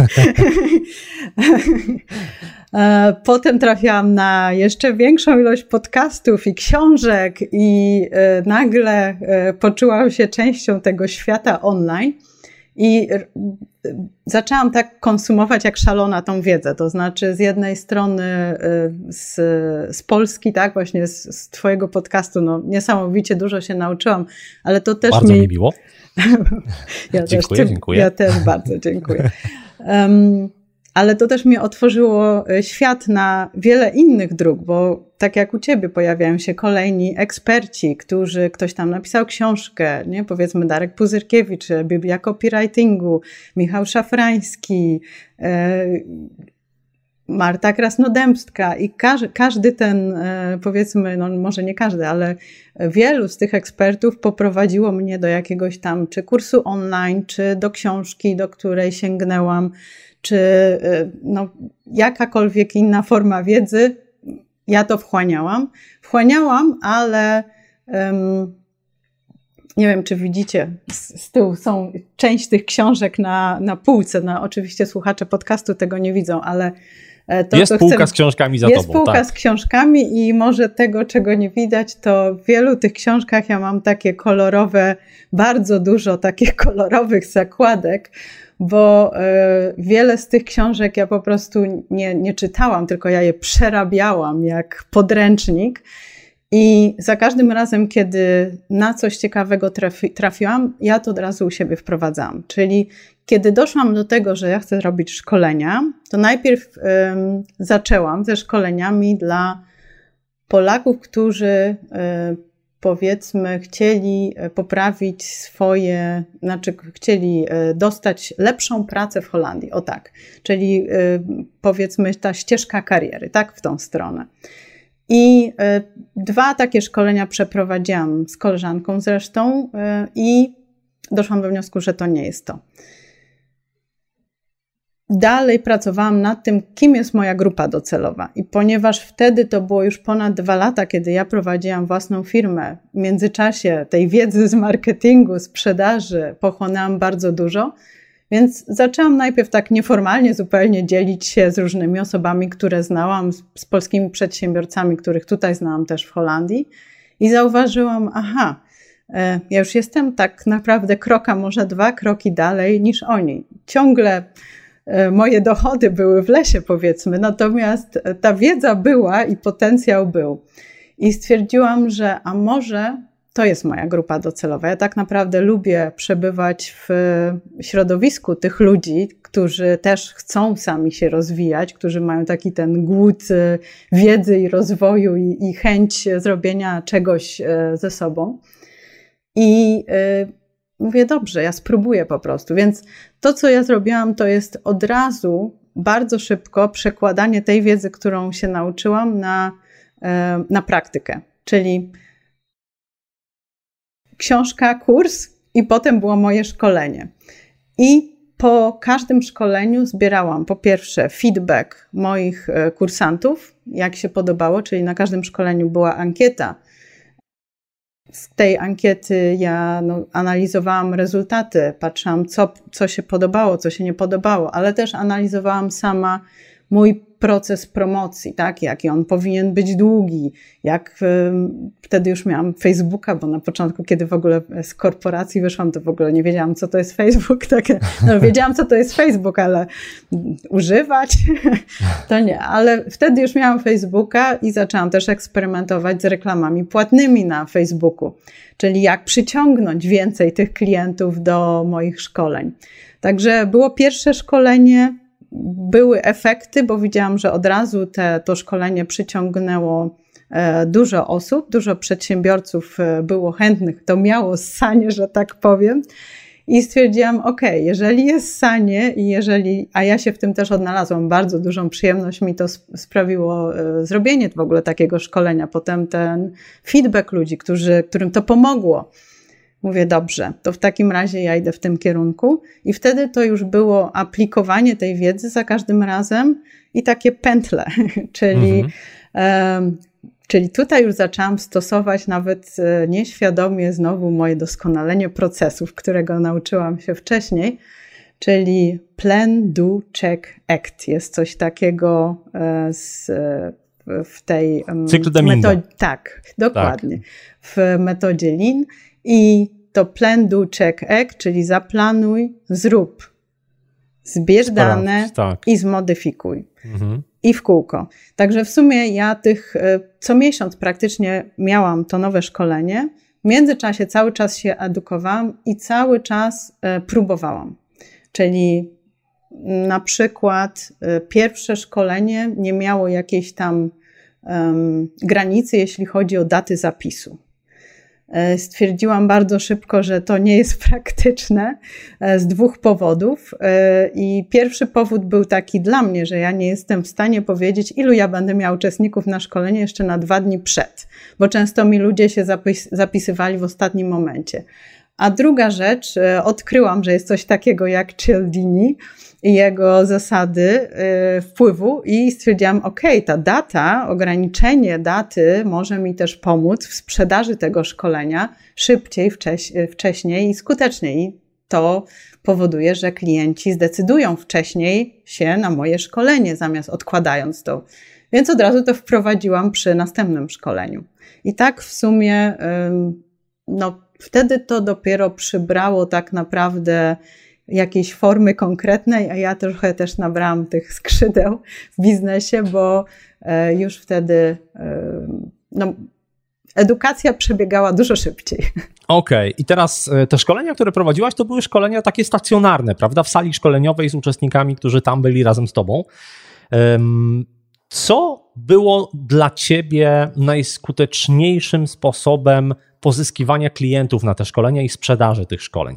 Potem trafiłam na jeszcze większą ilość podcastów i książek i nagle poczułam się częścią tego świata online. I zaczęłam tak konsumować jak szalona tą wiedzę, to znaczy z jednej strony z Polski, tak, właśnie z twojego podcastu, niesamowicie dużo się nauczyłam, ale to też bardzo mi miło. Dziękuję. Ja też bardzo dziękuję. Ale to też mi otworzyło świat na wiele innych dróg, bo tak jak u ciebie pojawiają się kolejni eksperci, ktoś tam napisał książkę, nie? Powiedzmy Darek Puzyrkiewicz, Biblia Copywritingu, Michał Szafrański, Marta Krasnodębska i każdy ten, powiedzmy, może nie każdy, ale wielu z tych ekspertów poprowadziło mnie do jakiegoś tam czy kursu online, czy do książki, do której sięgnęłam, czy jakakolwiek inna forma wiedzy, ja to wchłaniałam, ale nie wiem, czy widzicie, z tyłu są część tych książek na półce, oczywiście słuchacze podcastu tego nie widzą, ale jest półka z książkami za tobą. Jest półka z książkami i może tego, czego nie widać, to w wielu tych książkach ja mam takie kolorowe, bardzo dużo takich kolorowych zakładek, bo wiele z tych książek ja po prostu nie czytałam, tylko ja je przerabiałam jak podręcznik i za każdym razem, kiedy na coś ciekawego trafiłam, ja to od razu u siebie wprowadzałam. Czyli kiedy doszłam do tego, że ja chcę robić szkolenia, to najpierw zaczęłam ze szkoleniami dla Polaków, którzy powiedzmy chcieli poprawić chcieli dostać lepszą pracę w Holandii, o tak, czyli powiedzmy ta ścieżka kariery, tak, w tą stronę. I 2 takie szkolenia przeprowadziłam z koleżanką zresztą i doszłam do wniosku, że to nie jest to. Dalej pracowałam nad tym, kim jest moja grupa docelowa i ponieważ wtedy to było już ponad 2 lata, kiedy ja prowadziłam własną firmę, w międzyczasie tej wiedzy z marketingu, sprzedaży pochłonęłam bardzo dużo, więc zaczęłam najpierw tak nieformalnie zupełnie dzielić się z różnymi osobami, które znałam, z polskimi przedsiębiorcami, których tutaj znałam też w Holandii I zauważyłam, ja już jestem tak naprawdę kroka, może 2 kroki dalej niż oni. Ciągle moje dochody były w lesie, powiedzmy, natomiast ta wiedza była i potencjał był. I stwierdziłam, że a może to jest moja grupa docelowa. Ja tak naprawdę lubię przebywać w środowisku tych ludzi, którzy też chcą sami się rozwijać, którzy mają taki ten głód wiedzy i rozwoju i chęć zrobienia czegoś ze sobą. I mówię, dobrze, ja spróbuję po prostu. Więc to, co ja zrobiłam, to jest od razu bardzo szybko przekładanie tej wiedzy, którą się nauczyłam na praktykę. Czyli książka, kurs i potem było moje szkolenie. I po każdym szkoleniu zbierałam po pierwsze feedback moich kursantów, jak się podobało, czyli na każdym szkoleniu była ankieta. Z tej ankiety ja analizowałam rezultaty, patrzyłam co się podobało, co się nie podobało, ale też analizowałam sama mój proces promocji, tak? Jaki on powinien być długi, wtedy już miałam Facebooka, bo na początku, kiedy w ogóle z korporacji wyszłam, to w ogóle nie wiedziałam, co to jest Facebook. Wiedziałam, co to jest Facebook, ale używać to nie. Ale wtedy już miałam Facebooka i zaczęłam też eksperymentować z reklamami płatnymi na Facebooku, czyli jak przyciągnąć więcej tych klientów do moich szkoleń. Także było pierwsze szkolenie, były efekty, bo widziałam, że od razu to szkolenie przyciągnęło dużo osób, dużo przedsiębiorców było chętnych, to miało ssanie, że tak powiem. I stwierdziłam, jeżeli jest ssanie a ja się w tym też odnalazłam, bardzo dużą przyjemność mi to sprawiło zrobienie w ogóle takiego szkolenia, potem ten feedback ludzi, którym to pomogło. Mówię, dobrze, to w takim razie ja idę w tym kierunku i wtedy to już było aplikowanie tej wiedzy za każdym razem i takie pętle, czyli tutaj już zaczęłam stosować nawet nieświadomie znowu moje doskonalenie procesów, którego nauczyłam się wcześniej, czyli plan, do, check, act. Jest coś takiego w tej metodzie. Tak, dokładnie. Tak. W metodzie Lean. I to plan, do, check, act, czyli zaplanuj, zrób, zbierz dane i zmodyfikuj. I w kółko. Także w sumie ja co miesiąc praktycznie miałam to nowe szkolenie. W międzyczasie cały czas się edukowałam i cały czas próbowałam. Czyli na przykład pierwsze szkolenie nie miało jakiejś tam granicy, jeśli chodzi o daty zapisu. Stwierdziłam bardzo szybko, że to nie jest praktyczne z 2 powodów. I pierwszy powód był taki dla mnie, że ja nie jestem w stanie powiedzieć, ilu ja będę miała uczestników na szkolenie jeszcze na 2 dni przed, bo często mi ludzie się zapisywali w ostatnim momencie. A druga rzecz, odkryłam, że jest coś takiego jak Cialdini i jego zasady wpływu i stwierdziłam, ta data, ograniczenie daty może mi też pomóc w sprzedaży tego szkolenia szybciej, wcześniej i skuteczniej. I to powoduje, że klienci zdecydują wcześniej się na moje szkolenie, zamiast odkładając to. Więc od razu to wprowadziłam przy następnym szkoleniu. I tak w sumie, wtedy to dopiero przybrało tak naprawdę jakiejś formy konkretnej, a ja trochę też nabrałam tych skrzydeł w biznesie, bo już wtedy edukacja przebiegała dużo szybciej. Okej. I teraz te szkolenia, które prowadziłaś, to były szkolenia takie stacjonarne, prawda? W sali szkoleniowej z uczestnikami, którzy tam byli razem z tobą. Co było dla ciebie najskuteczniejszym sposobem pozyskiwania klientów na te szkolenia i sprzedaży tych szkoleń?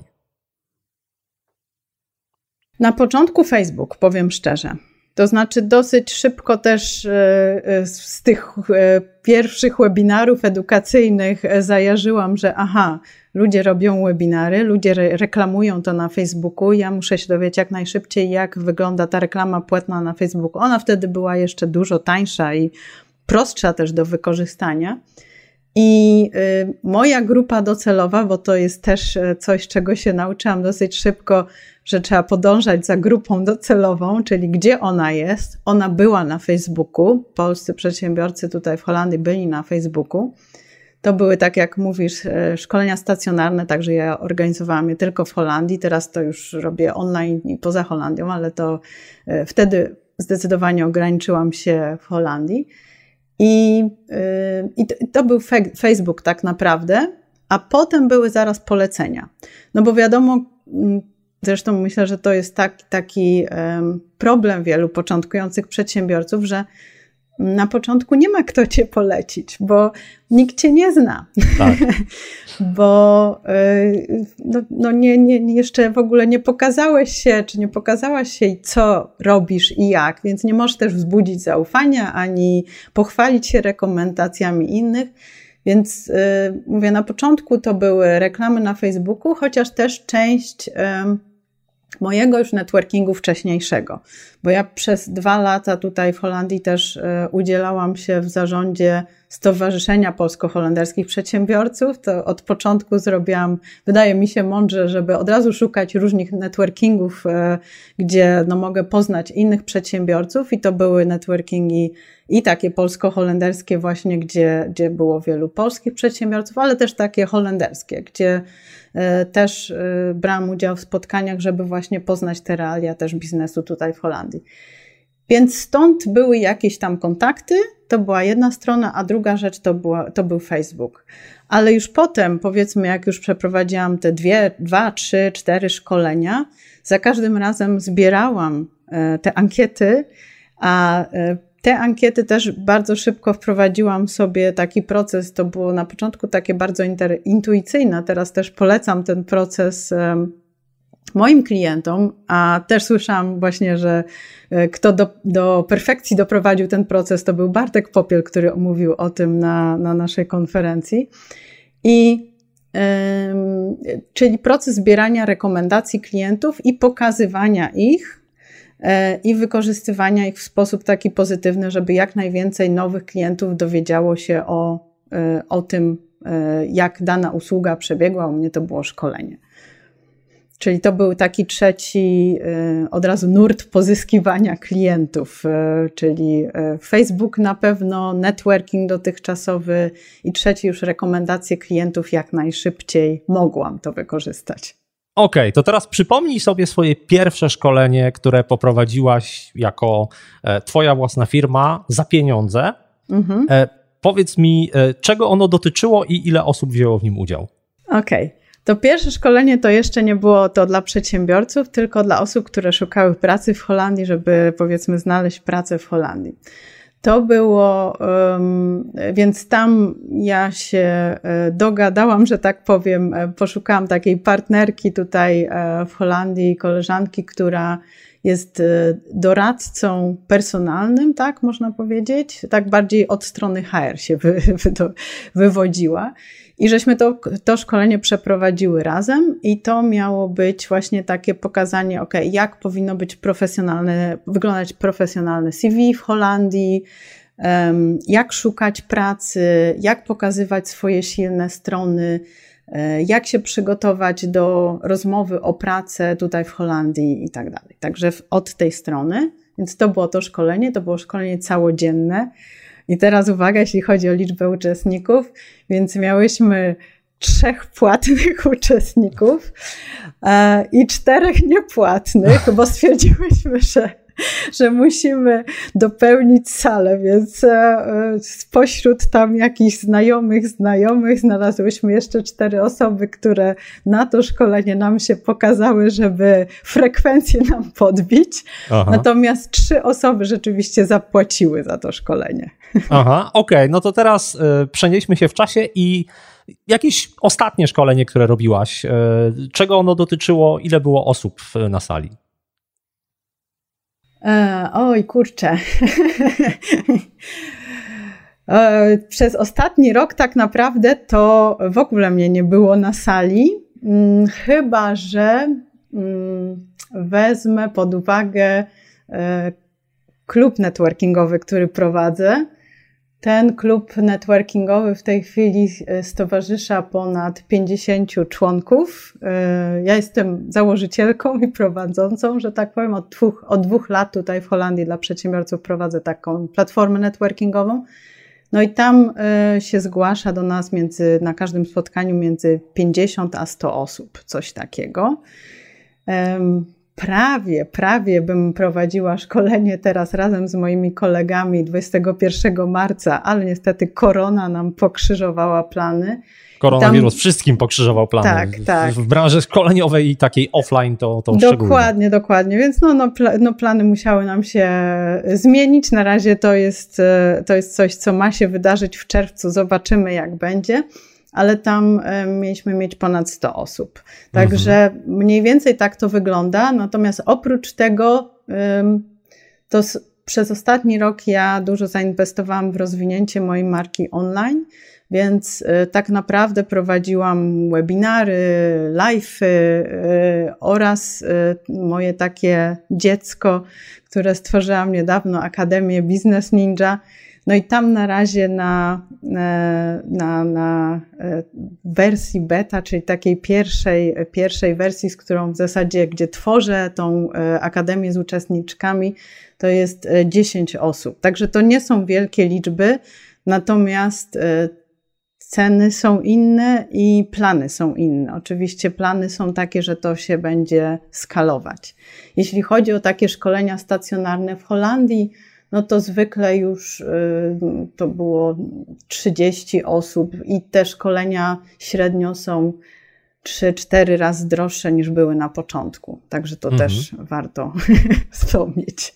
Na początku Facebook, powiem szczerze. To znaczy dosyć szybko też z tych pierwszych webinarów edukacyjnych zajarzyłam, że ludzie robią webinary, ludzie reklamują to na Facebooku. Ja muszę się dowiedzieć jak najszybciej, jak wygląda ta reklama płatna na Facebooku. Ona wtedy była jeszcze dużo tańsza i prostsza też do wykorzystania. I moja grupa docelowa, bo to jest też coś, czego się nauczyłam dosyć szybko, że trzeba podążać za grupą docelową, czyli gdzie ona jest. Ona była na Facebooku, polscy przedsiębiorcy tutaj w Holandii byli na Facebooku. To były, tak jak mówisz, szkolenia stacjonarne, także ja organizowałam je tylko w Holandii. Teraz to już robię online i poza Holandią, ale to wtedy zdecydowanie ograniczyłam się w Holandii. I to był Facebook tak naprawdę, a potem były zaraz polecenia. No bo wiadomo, zresztą myślę, że to jest taki problem wielu początkujących przedsiębiorców, że na początku nie ma kto cię polecić, bo nikt cię nie zna. Tak. Bo jeszcze w ogóle nie pokazałeś się, czy nie pokazałaś się, co robisz i jak, więc nie możesz też wzbudzić zaufania, ani pochwalić się rekomendacjami innych. Więc mówię, na początku to były reklamy na Facebooku, chociaż też część mojego już networkingu wcześniejszego, bo ja przez 2 lata tutaj w Holandii też udzielałam się w zarządzie Stowarzyszenia Polsko-Holenderskich Przedsiębiorców. To od początku zrobiłam, wydaje mi się mądrze, żeby od razu szukać różnych networkingów, gdzie mogę poznać innych przedsiębiorców i to były networkingi i takie polsko-holenderskie właśnie, gdzie było wielu polskich przedsiębiorców, ale też takie holenderskie, gdzie też brałam udział w spotkaniach, żeby właśnie poznać te realia też biznesu tutaj w Holandii. Więc stąd były jakieś tam kontakty, to była jedna strona, a druga rzecz to był Facebook. Ale już potem, powiedzmy, jak już przeprowadziłam te 2, 3, 4 szkolenia, za każdym razem zbierałam te ankiety, a te ankiety też bardzo szybko wprowadziłam sobie taki proces, to było na początku takie bardzo intuicyjne, teraz też polecam ten proces moim klientom, a też słyszałam właśnie, że kto do perfekcji doprowadził ten proces, to był Bartek Popiel, który mówił o tym na naszej konferencji. Czyli proces zbierania rekomendacji klientów i pokazywania ich i wykorzystywania ich w sposób taki pozytywny, żeby jak najwięcej nowych klientów dowiedziało się o tym, jak dana usługa przebiegła. U mnie to było szkolenie. Czyli to był taki trzeci od razu nurt pozyskiwania klientów, czyli Facebook na pewno, networking dotychczasowy i trzeci już rekomendacje klientów, jak najszybciej mogłam to wykorzystać. Okej, to teraz przypomnij sobie swoje pierwsze szkolenie, które poprowadziłaś jako twoja własna firma za pieniądze. Mhm. Powiedz mi, czego ono dotyczyło i ile osób wzięło w nim udział? Okej. To pierwsze szkolenie to jeszcze nie było to dla przedsiębiorców, tylko dla osób, które szukały pracy w Holandii, żeby powiedzmy znaleźć pracę w Holandii. To było, więc tam ja się dogadałam, że tak powiem, poszukałam takiej partnerki tutaj w Holandii, koleżanki, która jest doradcą personalnym, tak można powiedzieć, tak bardziej od strony HR się wywodziła. I żeśmy to szkolenie przeprowadziły razem i to miało być właśnie takie pokazanie, jak powinno być wyglądać profesjonalne CV w Holandii, jak szukać pracy, jak pokazywać swoje silne strony, jak się przygotować do rozmowy o pracę tutaj w Holandii i tak dalej. Także od tej strony, więc to było szkolenie całodzienne. I teraz uwaga, jeśli chodzi o liczbę uczestników, więc miałyśmy 3 płatnych uczestników i 4 niepłatnych, bo stwierdziłyśmy, że musimy dopełnić salę, więc spośród tam jakichś znajomych znalazłyśmy jeszcze 4 osoby, które na to szkolenie nam się pokazały, żeby frekwencję nam podbić. Aha. Natomiast 3 osoby rzeczywiście zapłaciły za to szkolenie. Aha, okej. No to teraz przenieśmy się w czasie i jakieś ostatnie szkolenie, które robiłaś, czego ono dotyczyło, ile było osób na sali? Oj, kurczę. Przez ostatni rok tak naprawdę to w ogóle mnie nie było na sali, chyba że wezmę pod uwagę klub networkingowy, który prowadzę. Ten klub networkingowy w tej chwili stowarzysza ponad 50 członków. Ja jestem założycielką i prowadzącą, że tak powiem, od 2 lat tutaj w Holandii dla przedsiębiorców prowadzę taką platformę networkingową. No i tam się zgłasza do nas na każdym spotkaniu między 50 a 100 osób, coś takiego. Prawie bym prowadziła szkolenie teraz razem z moimi kolegami 21 marca, ale niestety korona nam pokrzyżowała plany. Koronawirus wszystkim pokrzyżował plany. Tak. W branży szkoleniowej i takiej offline to szczególnie. Dokładnie. Więc plany musiały nam się zmienić. Na razie to jest coś, co ma się wydarzyć w czerwcu. Zobaczymy, jak będzie. Ale tam mieliśmy mieć ponad 100 osób. Także mniej więcej tak to wygląda. Natomiast oprócz tego przez ostatni rok ja dużo zainwestowałam w rozwinięcie mojej marki online, więc tak naprawdę prowadziłam webinary, live'y oraz moje takie dziecko, które stworzyłam niedawno, Akademię Business Ninja. No i tam na razie na wersji beta, czyli takiej pierwszej wersji, z którą w zasadzie, gdzie tworzę tą akademię z uczestniczkami, to jest 10 osób. Także to nie są wielkie liczby, natomiast ceny są inne i plany są inne. Oczywiście plany są takie, że to się będzie skalować. Jeśli chodzi o takie szkolenia stacjonarne w Holandii, no to zwykle już to było 30 osób i te szkolenia średnio są 3-4 razy droższe niż były na początku. Także to też warto wspomnieć.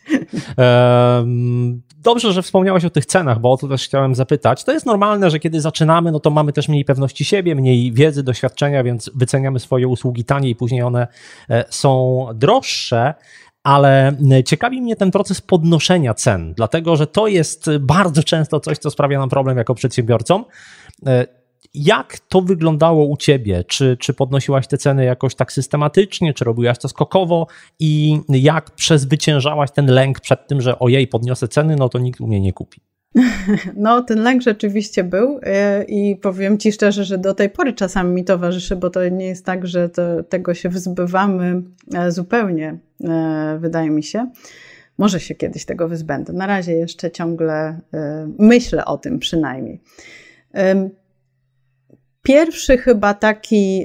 Dobrze, że wspomniałaś o tych cenach, bo o to też chciałem zapytać. To jest normalne, że kiedy zaczynamy, no to mamy też mniej pewności siebie, mniej wiedzy, doświadczenia, więc wyceniamy swoje usługi taniej i później one są droższe. Ale ciekawi mnie ten proces podnoszenia cen, dlatego że to jest bardzo często coś, co sprawia nam problem jako przedsiębiorcom. Jak to wyglądało u ciebie? Czy podnosiłaś te ceny jakoś tak systematycznie, czy robiłaś to skokowo i jak przezwyciężałaś ten lęk przed tym, że ojej, podniosę ceny, no to nikt u mnie nie kupi? No, ten lęk rzeczywiście był i powiem Ci szczerze, że do tej pory czasami mi towarzyszy, bo to nie jest tak, że tego się wyzbywamy zupełnie, wydaje mi się. Może się kiedyś tego wyzbędę. Na razie jeszcze ciągle myślę o tym przynajmniej. Pierwszy chyba taki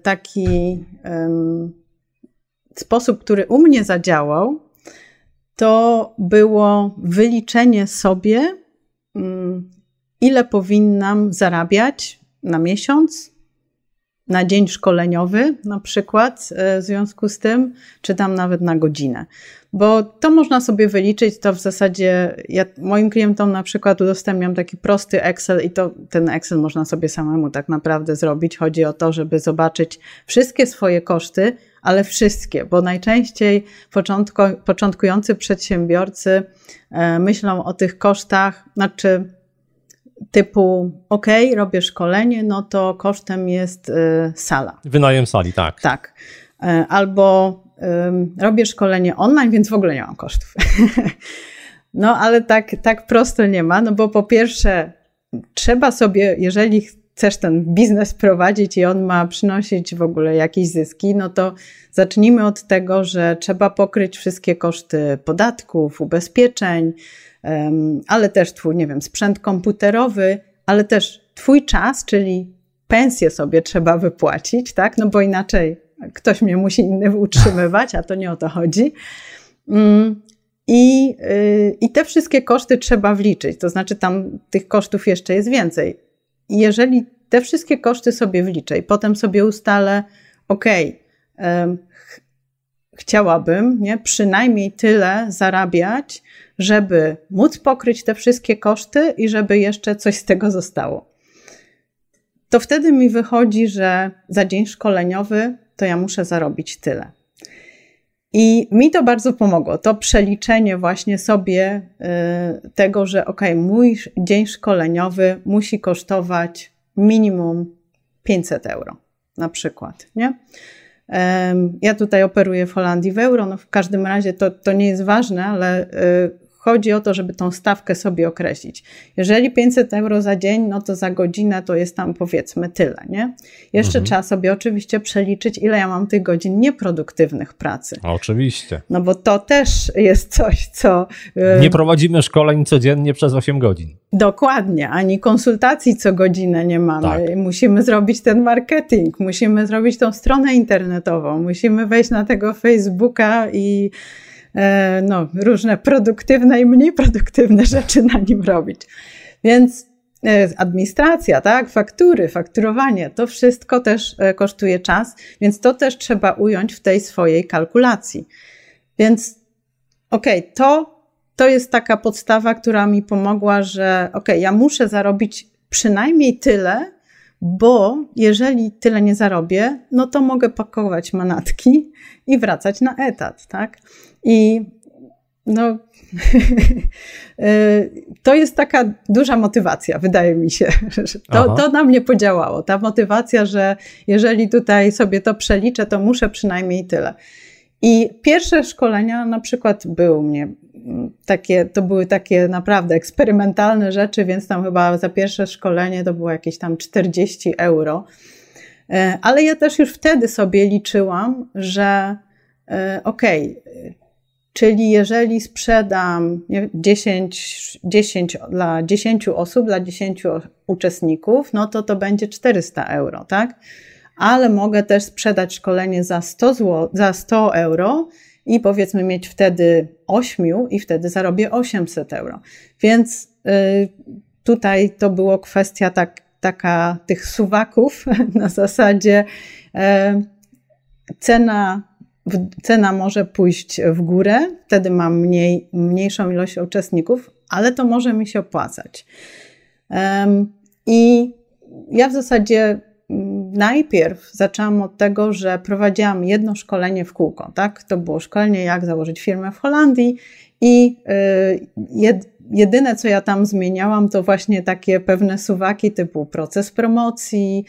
sposób, który u mnie zadziałał, to było wyliczenie sobie, ile powinnam zarabiać na miesiąc, na dzień szkoleniowy na przykład w związku z tym, czy tam nawet na godzinę. Bo to można sobie wyliczyć, to w zasadzie ja moim klientom na przykład udostępniam taki prosty Excel i to ten Excel można sobie samemu tak naprawdę zrobić. Chodzi o to, żeby zobaczyć wszystkie swoje koszty, ale wszystkie, bo najczęściej początkujący przedsiębiorcy myślą o tych kosztach, znaczy typu robię szkolenie, no to kosztem jest sala. Wynajem sali, tak. Tak. Albo robię szkolenie online, więc w ogóle nie mam kosztów. No ale tak prosto nie ma, no bo po pierwsze trzeba sobie, jeżeli chcesz ten biznes prowadzić i on ma przynosić w ogóle jakieś zyski, no to zacznijmy od tego, że trzeba pokryć wszystkie koszty podatków, ubezpieczeń, ale też sprzęt komputerowy, ale też twój czas, czyli pensję sobie trzeba wypłacić, tak? No bo inaczej ktoś mnie musi inny utrzymywać, a to nie o to chodzi. I te wszystkie koszty trzeba wliczyć, to znaczy tam tych kosztów jeszcze jest więcej. I jeżeli te wszystkie koszty sobie wliczę i potem sobie ustalę, chciałabym przynajmniej tyle zarabiać, żeby móc pokryć te wszystkie koszty i żeby jeszcze coś z tego zostało. To wtedy mi wychodzi, że za dzień szkoleniowy to ja muszę zarobić tyle. I mi to bardzo pomogło, to przeliczenie właśnie sobie tego, że mój dzień szkoleniowy musi kosztować minimum 500 euro na przykład, nie? Ja tutaj operuję w Holandii w euro, no w każdym razie to nie jest ważne, ale chodzi o to, żeby tą stawkę sobie określić. Jeżeli 500 euro za dzień, no to za godzinę to jest tam powiedzmy tyle, nie? Jeszcze trzeba sobie oczywiście przeliczyć, ile ja mam tych godzin nieproduktywnych pracy. Oczywiście. No bo to też jest coś, co... Nie prowadzimy szkoleń codziennie przez 8 godzin. Dokładnie, ani konsultacji co godzinę nie mamy. Tak. Musimy zrobić ten marketing, musimy zrobić tą stronę internetową, musimy wejść na tego Facebooka i różne produktywne i mniej produktywne rzeczy na nim robić. Więc administracja, tak, faktury, fakturowanie, to wszystko też kosztuje czas, więc to też trzeba ująć w tej swojej kalkulacji. Więc to jest taka podstawa, która mi pomogła, że ja muszę zarobić przynajmniej tyle, bo jeżeli tyle nie zarobię, no to mogę pakować manatki i wracać na etat, tak? I to jest taka duża motywacja, wydaje mi się, że to na mnie podziałało. Ta motywacja, że jeżeli tutaj sobie to przeliczę, to muszę przynajmniej tyle. I pierwsze szkolenia na przykład to były takie naprawdę eksperymentalne rzeczy, więc tam chyba za pierwsze szkolenie to było jakieś tam 40 euro. Ale ja też już wtedy sobie liczyłam, że czyli jeżeli sprzedam 10 dla 10 osób, dla 10 uczestników, no to będzie 400 euro, tak? Ale mogę też sprzedać szkolenie za 100 euro i powiedzmy mieć wtedy 8 i wtedy zarobię 800 euro. Więc tutaj to było kwestia tych suwaków na zasadzie cena może pójść w górę, wtedy mam mniejszą ilość uczestników, ale to może mi się opłacać. I ja w zasadzie najpierw zaczęłam od tego, że prowadziłam jedno szkolenie w kółko, tak? To było szkolenie, jak założyć firmę w Holandii i jedyne, co ja tam zmieniałam, to właśnie takie pewne suwaki typu proces promocji,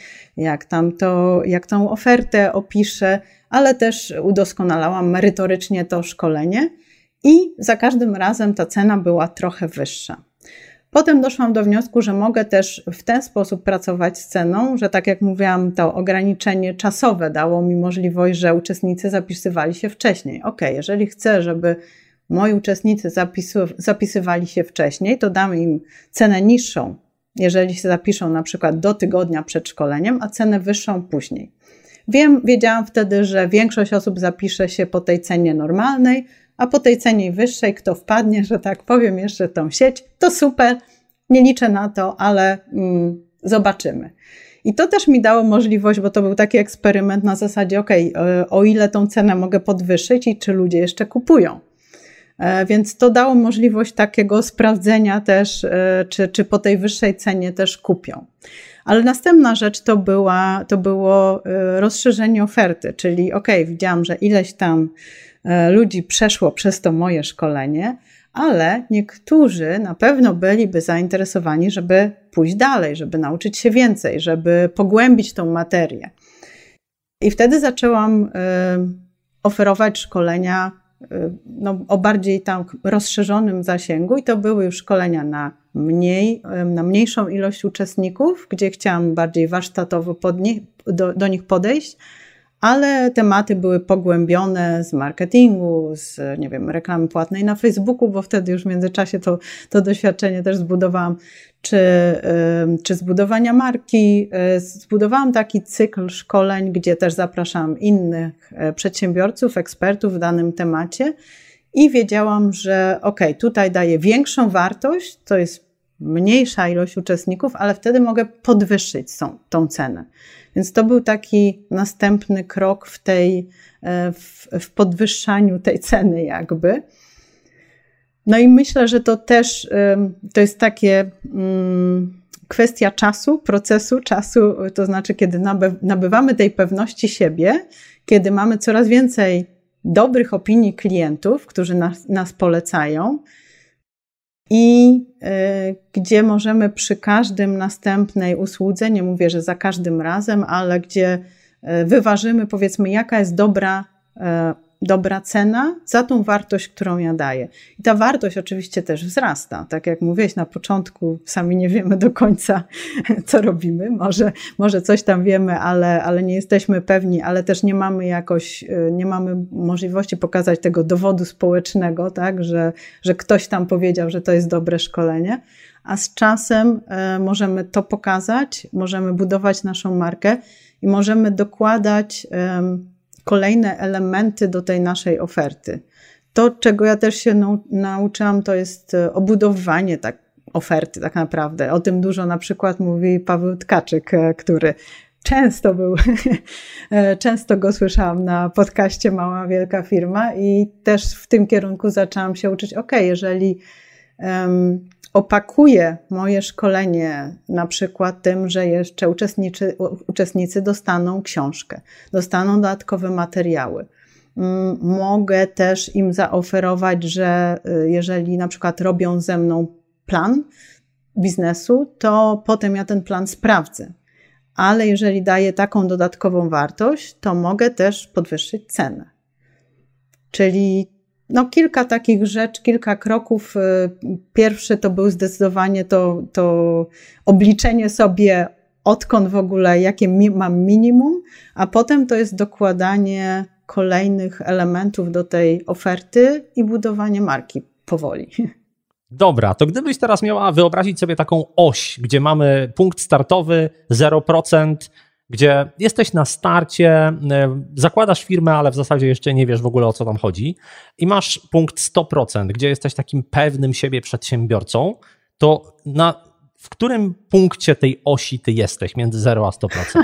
jak tą ofertę opiszę, ale też udoskonalałam merytorycznie to szkolenie i za każdym razem ta cena była trochę wyższa. Potem doszłam do wniosku, że mogę też w ten sposób pracować z ceną, że tak jak mówiłam, to ograniczenie czasowe dało mi możliwość, że uczestnicy zapisywali się wcześniej. Jeżeli chcę, żeby moi uczestnicy zapisywali się wcześniej, to dam im cenę niższą, jeżeli się zapiszą na przykład do tygodnia przed szkoleniem, a cenę wyższą później. Wiedziałam wtedy, że większość osób zapisze się po tej cenie normalnej, a po tej cenie wyższej, kto wpadnie, że tak powiem, jeszcze tą sieć, to super, nie liczę na to, ale zobaczymy. I to też mi dało możliwość, bo to był taki eksperyment na zasadzie, o ile tą cenę mogę podwyższyć i czy ludzie jeszcze kupują. Więc to dało możliwość takiego sprawdzenia też, czy po tej wyższej cenie też kupią. Ale następna rzecz to było rozszerzenie oferty, czyli widziałam, że ileś tam ludzi przeszło przez to moje szkolenie, ale niektórzy na pewno byliby zainteresowani, żeby pójść dalej, żeby nauczyć się więcej, żeby pogłębić tą materię. I wtedy zaczęłam oferować szkolenia o bardziej tam rozszerzonym zasięgu i to były już szkolenia na mniejszą ilość uczestników, gdzie chciałam bardziej warsztatowo do nich podejść, ale tematy były pogłębione z marketingu, z reklamy płatnej na Facebooku, bo wtedy już w międzyczasie to doświadczenie też zbudowałam, czy zbudowania marki. Zbudowałam taki cykl szkoleń, gdzie też zapraszałam innych przedsiębiorców, ekspertów w danym temacie i wiedziałam, że tutaj daję większą wartość, to jest mniejsza ilość uczestników, ale wtedy mogę podwyższyć tą cenę. Więc to był taki następny krok w podwyższaniu tej ceny jakby. No i myślę, że to też to jest takie kwestia czasu, procesu czasu, to znaczy kiedy nabywamy tej pewności siebie, kiedy mamy coraz więcej dobrych opinii klientów, którzy nas polecają i gdzie możemy przy każdym następnej usłudze, nie mówię, że za każdym razem, ale gdzie wyważymy powiedzmy jaka jest dobra dobra cena za tą wartość, którą ja daję. I ta wartość oczywiście też wzrasta. Tak jak mówiłeś na początku, sami nie wiemy do końca, co robimy. Może coś tam wiemy, ale nie jesteśmy pewni, ale też nie mamy możliwości pokazać tego dowodu społecznego, tak, że ktoś tam powiedział, że to jest dobre szkolenie. A z czasem możemy to pokazać, możemy budować naszą markę i możemy dokładać kolejne elementy do tej naszej oferty. To, czego ja też się nauczyłam, to jest obudowywanie oferty tak naprawdę. O tym dużo na przykład mówi Paweł Tkaczyk, który często go słyszałam na podcaście Mała Wielka Firma i też w tym kierunku zaczęłam się uczyć, jeżeli opakuję moje szkolenie na przykład tym, że jeszcze uczestnicy dostaną książkę, dostaną dodatkowe materiały. Mogę też im zaoferować, że jeżeli na przykład robią ze mną plan biznesu, to potem ja ten plan sprawdzę. Ale jeżeli daję taką dodatkową wartość, to mogę też podwyższyć cenę. Czyli kilka takich rzeczy, kilka kroków. Pierwszy to był zdecydowanie to obliczenie sobie, odkąd w ogóle, jakie mam minimum, a potem to jest dokładanie kolejnych elementów do tej oferty i budowanie marki powoli. Dobra, to gdybyś teraz miała wyobrazić sobie taką oś, gdzie mamy punkt startowy 0%, gdzie jesteś na starcie, zakładasz firmę, ale w zasadzie jeszcze nie wiesz w ogóle, o co tam chodzi, i masz punkt 100%, gdzie jesteś takim pewnym siebie przedsiębiorcą, to w którym punkcie tej osi ty jesteś między 0 a 100%?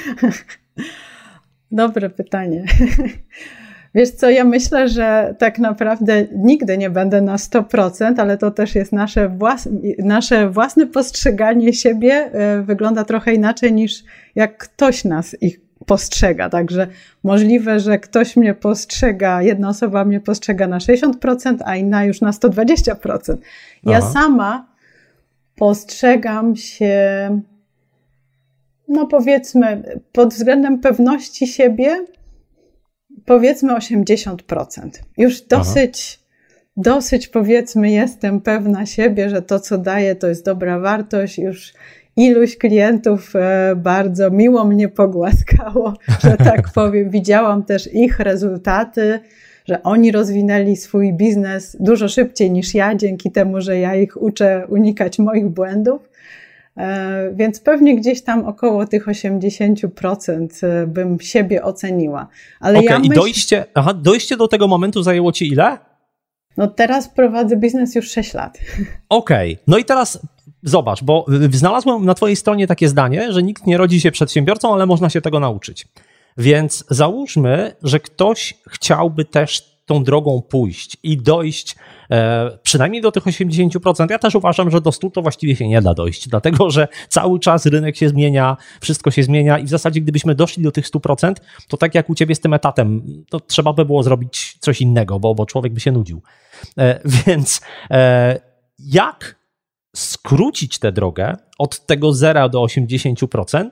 Dobre pytanie. Wiesz co, ja myślę, że tak naprawdę nigdy nie będę na 100%, ale to też jest nasze własne postrzeganie siebie wygląda trochę inaczej niż jak ktoś nas ich postrzega. Także możliwe, że ktoś mnie postrzega, jedna osoba mnie postrzega na 60%, a inna już na 120%. Ja sama postrzegam się, powiedzmy, pod względem pewności siebie, powiedzmy 80%. Już dosyć powiedzmy jestem pewna siebie, że to, co daję, to jest dobra wartość. Już iluś klientów bardzo miło mnie pogłaskało, że tak powiem. Widziałam też ich rezultaty, że oni rozwinęli swój biznes dużo szybciej niż ja, dzięki temu, że ja ich uczę unikać moich błędów. Więc pewnie gdzieś tam około tych 80% bym siebie oceniła. Ale I dojście do tego momentu zajęło ci ile? Teraz prowadzę biznes już 6 lat. No i teraz zobacz, bo znalazłem na twojej stronie takie zdanie, że nikt nie rodzi się przedsiębiorcą, ale można się tego nauczyć. Więc załóżmy, że ktoś chciałby też tą drogą pójść i dojść przynajmniej do tych 80%. Ja też uważam, że do 100% to właściwie się nie da dojść, dlatego że cały czas rynek się zmienia, wszystko się zmienia i w zasadzie gdybyśmy doszli do tych 100%, to tak jak u ciebie z tym etatem, to trzeba by było zrobić coś innego, bo człowiek by się nudził. Więc jak skrócić tę drogę od tego 0 do 80%,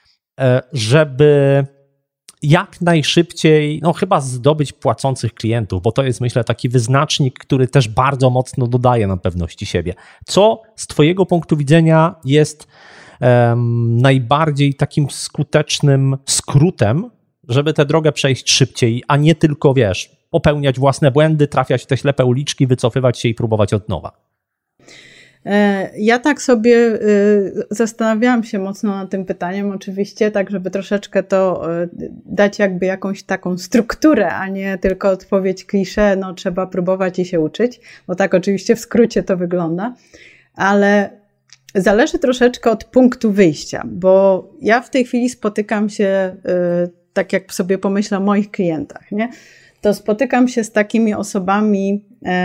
żeby jak najszybciej, chyba zdobyć płacących klientów, bo to jest, myślę, taki wyznacznik, który też bardzo mocno dodaje nam pewności siebie. Co z twojego punktu widzenia jest najbardziej takim skutecznym skrótem, żeby tę drogę przejść szybciej, a nie tylko, popełniać własne błędy, trafiać w te ślepe uliczki, wycofywać się i próbować od nowa? Ja tak sobie zastanawiałam się mocno nad tym pytaniem, oczywiście, tak żeby troszeczkę to dać jakby jakąś taką strukturę, a nie tylko odpowiedź klisze, trzeba próbować i się uczyć, bo tak oczywiście w skrócie to wygląda, ale zależy troszeczkę od punktu wyjścia, bo ja w tej chwili spotykam się, tak jak sobie pomyślę o moich klientach, nie? To spotykam się z takimi osobami,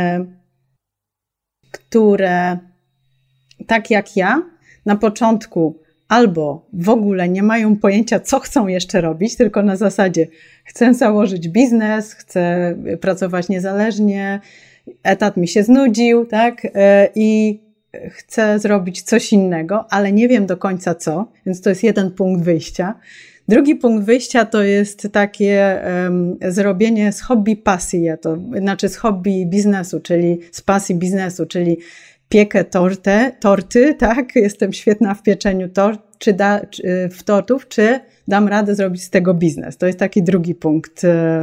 które tak jak ja, na początku albo w ogóle nie mają pojęcia, co chcą jeszcze robić, tylko na zasadzie chcę założyć biznes, chcę pracować niezależnie, etat mi się znudził, tak? I chcę zrobić coś innego, ale nie wiem do końca co, więc to jest jeden punkt wyjścia. Drugi punkt wyjścia to jest takie zrobienie z hobby pasji, znaczy z hobby biznesu, czyli z pasji biznesu, czyli piekę torty, tak? Jestem świetna w pieczeniu tortów, czy dam radę zrobić z tego biznes. To jest taki drugi punkt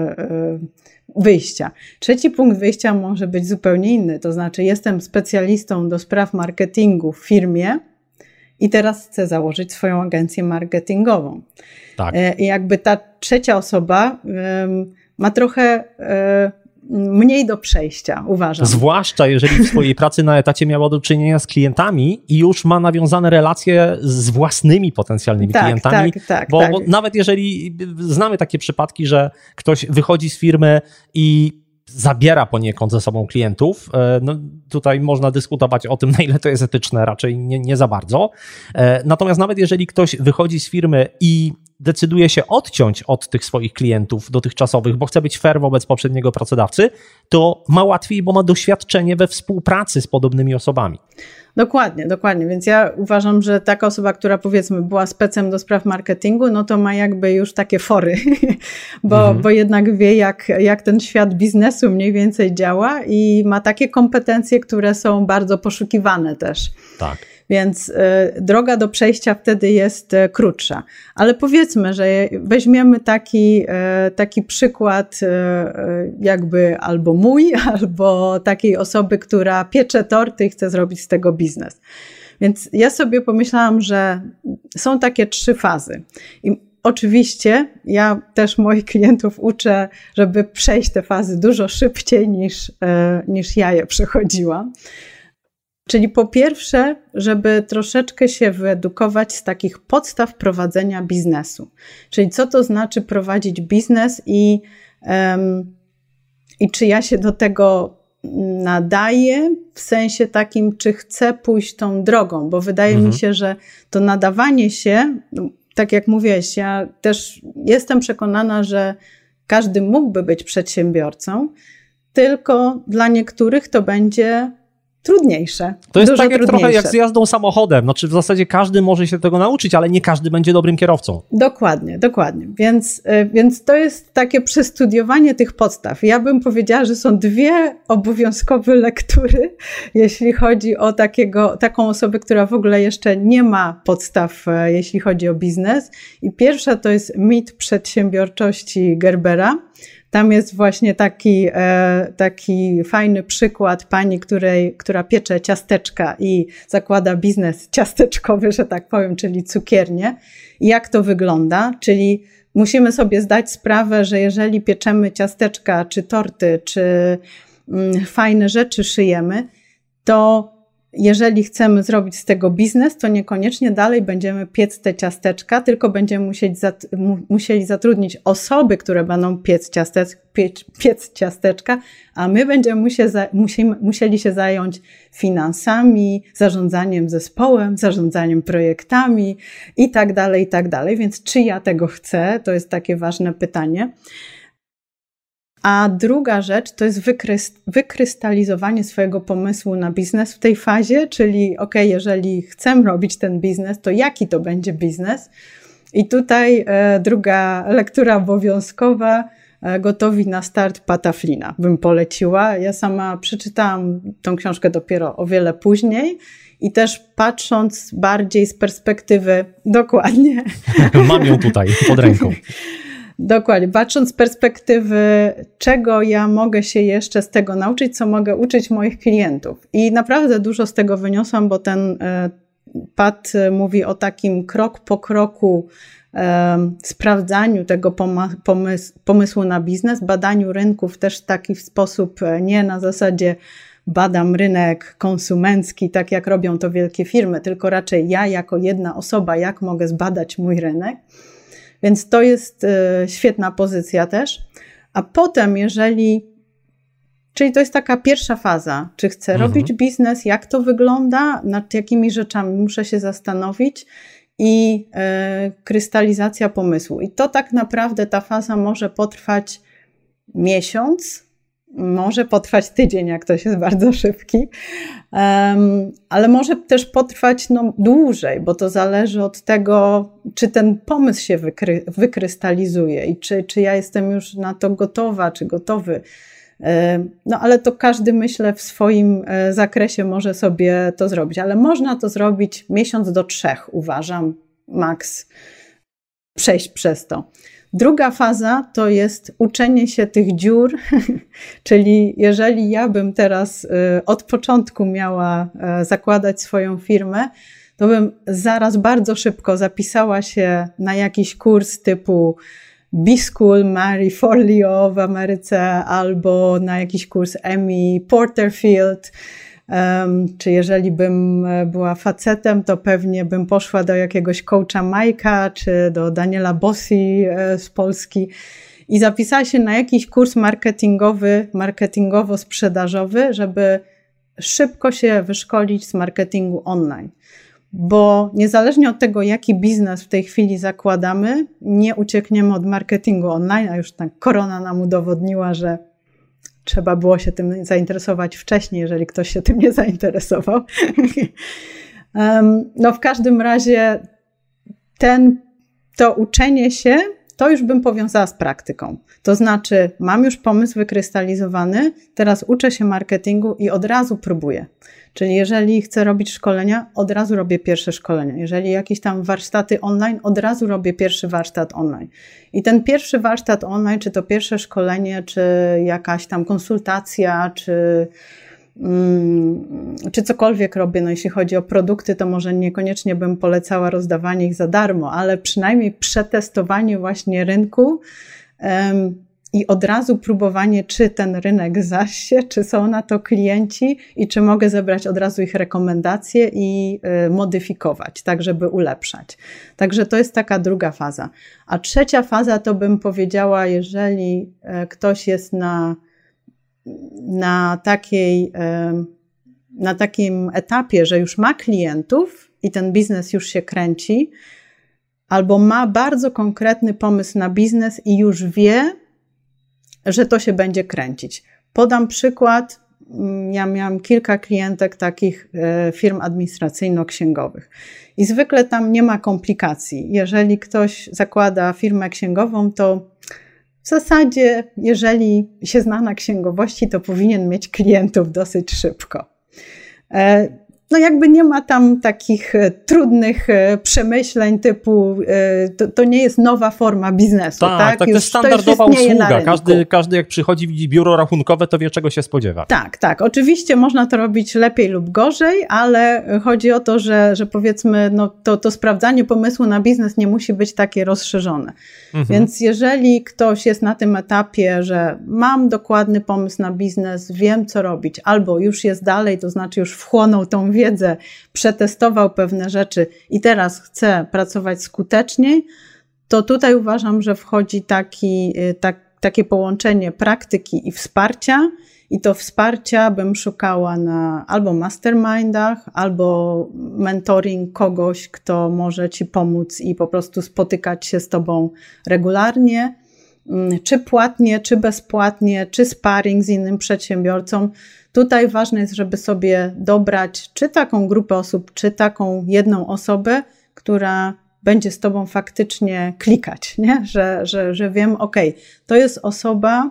wyjścia. Trzeci punkt wyjścia może być zupełnie inny, to znaczy jestem specjalistą do spraw marketingu w firmie i teraz chcę założyć swoją agencję marketingową. Tak. I jakby ta trzecia osoba ma trochę mniej do przejścia, uważam. Zwłaszcza jeżeli w swojej pracy na etacie miała do czynienia z klientami i już ma nawiązane relacje z własnymi potencjalnymi klientami. Bo nawet jeżeli znamy takie przypadki, że ktoś wychodzi z firmy i zabiera poniekąd ze sobą klientów, no tutaj można dyskutować o tym, na ile to jest etyczne, raczej nie za bardzo. Natomiast nawet jeżeli ktoś wychodzi z firmy i decyduje się odciąć od tych swoich klientów dotychczasowych, bo chce być fair wobec poprzedniego pracodawcy, to ma łatwiej, bo ma doświadczenie we współpracy z podobnymi osobami. Dokładnie. Więc ja uważam, że taka osoba, która powiedzmy była specem do spraw marketingu, no to ma jakby już takie fory, bo jednak wie, jak ten świat biznesu mniej więcej działa i ma takie kompetencje, które są bardzo poszukiwane też. Tak. Więc droga do przejścia wtedy jest krótsza. Ale powiedzmy, że weźmiemy taki przykład jakby albo mój, albo takiej osoby, która piecze torty i chce zrobić z tego biznes. Więc ja sobie pomyślałam, że są takie 3 fazy. I oczywiście ja też moich klientów uczę, żeby przejść te fazy dużo szybciej niż ja je przechodziłam. Czyli po pierwsze, żeby troszeczkę się wyedukować z takich podstaw prowadzenia biznesu. Czyli co to znaczy prowadzić biznes i czy ja się do tego nadaję, w sensie takim, czy chcę pójść tą drogą, bo wydaje mi się, że to nadawanie się, tak jak mówiłeś, ja też jestem przekonana, że każdy mógłby być przedsiębiorcą, tylko dla niektórych to będzie trudniejsze. To jest tak jak trochę jak z jazdą samochodem. Znaczy w zasadzie każdy może się tego nauczyć, ale nie każdy będzie dobrym kierowcą. Dokładnie. Więc to jest takie przestudiowanie tych podstaw. Ja bym powiedziała, że są 2 obowiązkowe lektury, jeśli chodzi o taką osobę, która w ogóle jeszcze nie ma podstaw, jeśli chodzi o biznes. I pierwsza to jest mit przedsiębiorczości Gerbera. Tam jest właśnie taki fajny przykład pani, która piecze ciasteczka i zakłada biznes ciasteczkowy, że tak powiem, czyli cukiernię. I jak to wygląda? Czyli musimy sobie zdać sprawę, że jeżeli pieczemy ciasteczka, czy torty, czy fajne rzeczy szyjemy, to jeżeli chcemy zrobić z tego biznes, to niekoniecznie dalej będziemy piec te ciasteczka, tylko będziemy musieli zatrudnić osoby, które będą piec ciasteczka, a my będziemy musieli się zająć finansami, zarządzaniem zespołem, zarządzaniem projektami i tak dalej. Więc czy ja tego chcę? To jest takie ważne pytanie. A druga rzecz to jest wykrystalizowanie swojego pomysłu na biznes w tej fazie, czyli jeżeli chcę robić ten biznes, to jaki to będzie biznes? I tutaj druga lektura obowiązkowa, Gotowi na start Pata Flynna bym poleciła. Ja sama przeczytałam tą książkę dopiero o wiele później i też patrząc bardziej z perspektywy, dokładnie. Mam ją tutaj pod ręką. Dokładnie, patrząc z perspektywy, czego ja mogę się jeszcze z tego nauczyć, co mogę uczyć moich klientów. I naprawdę dużo z tego wyniosłam, bo ten Pat mówi o takim krok po kroku sprawdzaniu tego pomysłu na biznes, badaniu rynków też w taki sposób, nie na zasadzie badam rynek konsumencki, tak jak robią to wielkie firmy, tylko raczej ja jako jedna osoba, jak mogę zbadać mój rynek. Więc to jest świetna pozycja też. A potem, czyli to jest taka pierwsza faza, czy chcę robić biznes, jak to wygląda, nad jakimi rzeczami muszę się zastanowić i krystalizacja pomysłu. I to tak naprawdę ta faza może potrwać miesiąc, może potrwać tydzień, jak ktoś jest bardzo szybki, ale może też potrwać dłużej, bo to zależy od tego, czy ten pomysł się wykrystalizuje i czy ja jestem już na to gotowa, czy gotowy. Ale to każdy, myślę, w swoim zakresie może sobie to zrobić, ale można to zrobić 1 do 3 miesięcy, uważam, maks, przejść przez to. Druga faza to jest uczenie się tych dziur, czyli jeżeli ja bym teraz od początku miała zakładać swoją firmę, to bym zaraz bardzo szybko zapisała się na jakiś kurs typu B-School Mary Forleo w Ameryce albo na jakiś kurs Amy Porterfield, czy jeżeli bym była facetem, to pewnie bym poszła do jakiegoś coacha Majka, czy do Daniela Bossi z Polski i zapisała się na jakiś kurs marketingowo-sprzedażowy, żeby szybko się wyszkolić z marketingu online. Bo niezależnie od tego, jaki biznes w tej chwili zakładamy, nie uciekniemy od marketingu online, a już tak korona nam udowodniła, że trzeba było się tym zainteresować wcześniej, jeżeli ktoś się tym nie zainteresował. W każdym razie to uczenie się, to już bym powiązała z praktyką. To znaczy, mam już pomysł wykrystalizowany, teraz uczę się marketingu i od razu próbuję. Czyli jeżeli chcę robić szkolenia, od razu robię pierwsze szkolenia. Jeżeli jakieś tam warsztaty online, od razu robię pierwszy warsztat online. I ten pierwszy warsztat online, czy to pierwsze szkolenie, czy jakaś tam konsultacja, czy cokolwiek robię, jeśli chodzi o produkty, to może niekoniecznie bym polecała rozdawanie ich za darmo, ale przynajmniej przetestowanie właśnie rynku i od razu próbowanie, czy ten rynek zaś się, czy są na to klienci i czy mogę zebrać od razu ich rekomendacje i modyfikować, tak żeby ulepszać. Także to jest taka druga faza. A trzecia faza to bym powiedziała, jeżeli ktoś jest na takim etapie, że już ma klientów i ten biznes już się kręci, albo ma bardzo konkretny pomysł na biznes i już wie, że to się będzie kręcić. Podam przykład. Ja miałam kilka klientek takich firm administracyjno-księgowych i zwykle tam nie ma komplikacji. Jeżeli ktoś zakłada firmę księgową, to w zasadzie, jeżeli się zna na księgowości, to powinien mieć klientów dosyć szybko. Jakby nie ma tam takich trudnych przemyśleń typu, to nie jest nowa forma biznesu. Tak, to jest standardowa usługa. Każdy jak przychodzi, widzi biuro rachunkowe, to wie, czego się spodziewa. Tak. Oczywiście można to robić lepiej lub gorzej, ale chodzi o to, że powiedzmy, to sprawdzanie pomysłu na biznes nie musi być takie rozszerzone. Więc jeżeli ktoś jest na tym etapie, że mam dokładny pomysł na biznes, wiem, co robić, albo już jest dalej, to znaczy już wchłonął tą wiedzę, przetestował pewne rzeczy i teraz chce pracować skuteczniej, to tutaj uważam, że wchodzi takie połączenie praktyki i wsparcia i to wsparcia bym szukała na albo mastermindach, albo mentoring kogoś, kto może ci pomóc i po prostu spotykać się z tobą regularnie, czy płatnie, czy bezpłatnie, czy sparring z innym przedsiębiorcą. Tutaj ważne jest, żeby sobie dobrać czy taką grupę osób, czy taką jedną osobę, która będzie z tobą faktycznie klikać, nie? Że wiem, to jest osoba,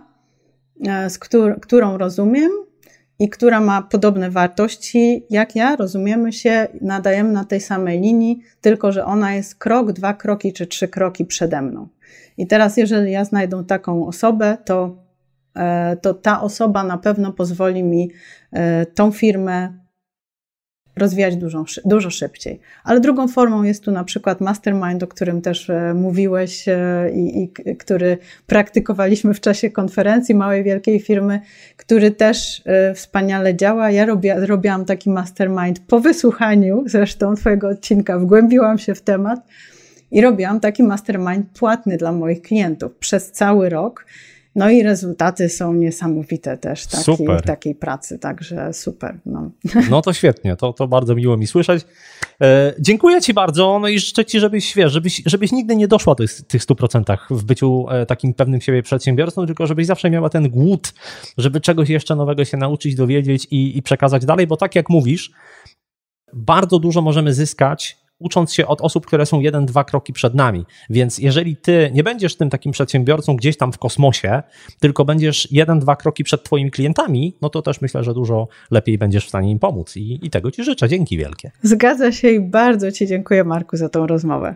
którą rozumiem i która ma podobne wartości jak ja, rozumiemy się, nadajemy na tej samej linii, tylko że ona jest krok, 2 kroki czy 3 kroki przede mną. I teraz jeżeli ja znajdę taką osobę, to ta osoba na pewno pozwoli mi tą firmę rozwijać dużo szybciej. Ale drugą formą jest tu na przykład mastermind, o którym też mówiłeś i który praktykowaliśmy w czasie konferencji Małej Wielkiej Firmy, który też wspaniale działa. Ja robiłam taki mastermind po wysłuchaniu zresztą twojego odcinka, wgłębiłam się w temat i robiłam taki mastermind płatny dla moich klientów przez cały rok. No i rezultaty są niesamowite też takiej pracy, także super. No to świetnie, to bardzo miło mi słyszeć. Dziękuję Ci bardzo, no i życzę Ci, żebyś nigdy nie doszła do tych 100% w byciu takim pewnym siebie przedsiębiorcą, tylko żebyś zawsze miała ten głód, żeby czegoś jeszcze nowego się nauczyć, dowiedzieć i przekazać dalej, bo tak jak mówisz, bardzo dużo możemy zyskać, ucząc się od osób, które są 1-2 kroki przed nami. Więc jeżeli ty nie będziesz tym takim przedsiębiorcą gdzieś tam w kosmosie, tylko będziesz 1-2 kroki przed twoimi klientami, no to też myślę, że dużo lepiej będziesz w stanie im pomóc. I tego Ci życzę. Dzięki wielkie. Zgadza się i bardzo Ci dziękuję, Marku, za tą rozmowę.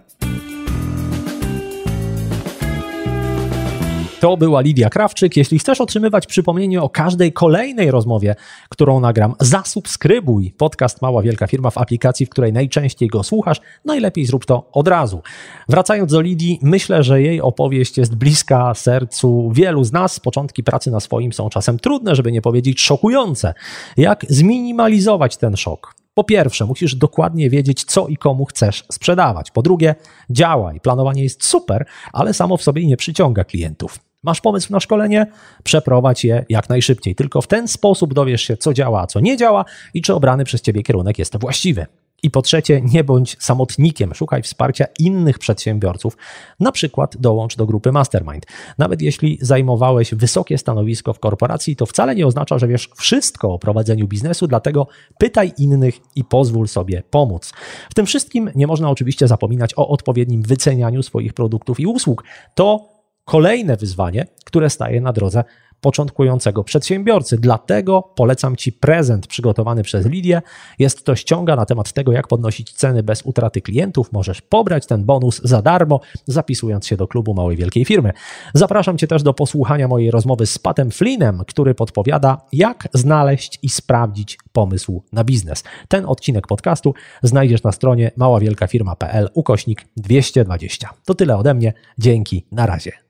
To była Lidia Krawczyk. Jeśli chcesz otrzymywać przypomnienie o każdej kolejnej rozmowie, którą nagram, zasubskrybuj podcast Mała Wielka Firma w aplikacji, w której najczęściej go słuchasz. Najlepiej zrób to od razu. Wracając do Lidii, myślę, że jej opowieść jest bliska sercu wielu z nas. Początki pracy na swoim są czasem trudne, żeby nie powiedzieć szokujące. Jak zminimalizować ten szok? Po pierwsze, musisz dokładnie wiedzieć, co i komu chcesz sprzedawać. Po drugie, działaj. Planowanie jest super, ale samo w sobie nie przyciąga klientów. Masz pomysł na szkolenie? Przeprowadź je jak najszybciej. Tylko w ten sposób dowiesz się, co działa, a co nie działa i czy obrany przez Ciebie kierunek jest właściwy. I po trzecie, nie bądź samotnikiem, szukaj wsparcia innych przedsiębiorców, na przykład dołącz do grupy Mastermind. Nawet jeśli zajmowałeś wysokie stanowisko w korporacji, to wcale nie oznacza, że wiesz wszystko o prowadzeniu biznesu, dlatego pytaj innych i pozwól sobie pomóc. W tym wszystkim nie można oczywiście zapominać o odpowiednim wycenianiu swoich produktów i usług. To kolejne wyzwanie, które staje na drodze początkującego przedsiębiorcy. Dlatego polecam Ci prezent przygotowany przez Lidię. Jest to ściąga na temat tego, jak podnosić ceny bez utraty klientów. Możesz pobrać ten bonus za darmo, zapisując się do klubu Małej Wielkiej Firmy. Zapraszam Cię też do posłuchania mojej rozmowy z Patem Flynnem, który podpowiada, jak znaleźć i sprawdzić pomysł na biznes. Ten odcinek podcastu znajdziesz na stronie maławielkafirma.pl/220. To tyle ode mnie. Dzięki, na razie.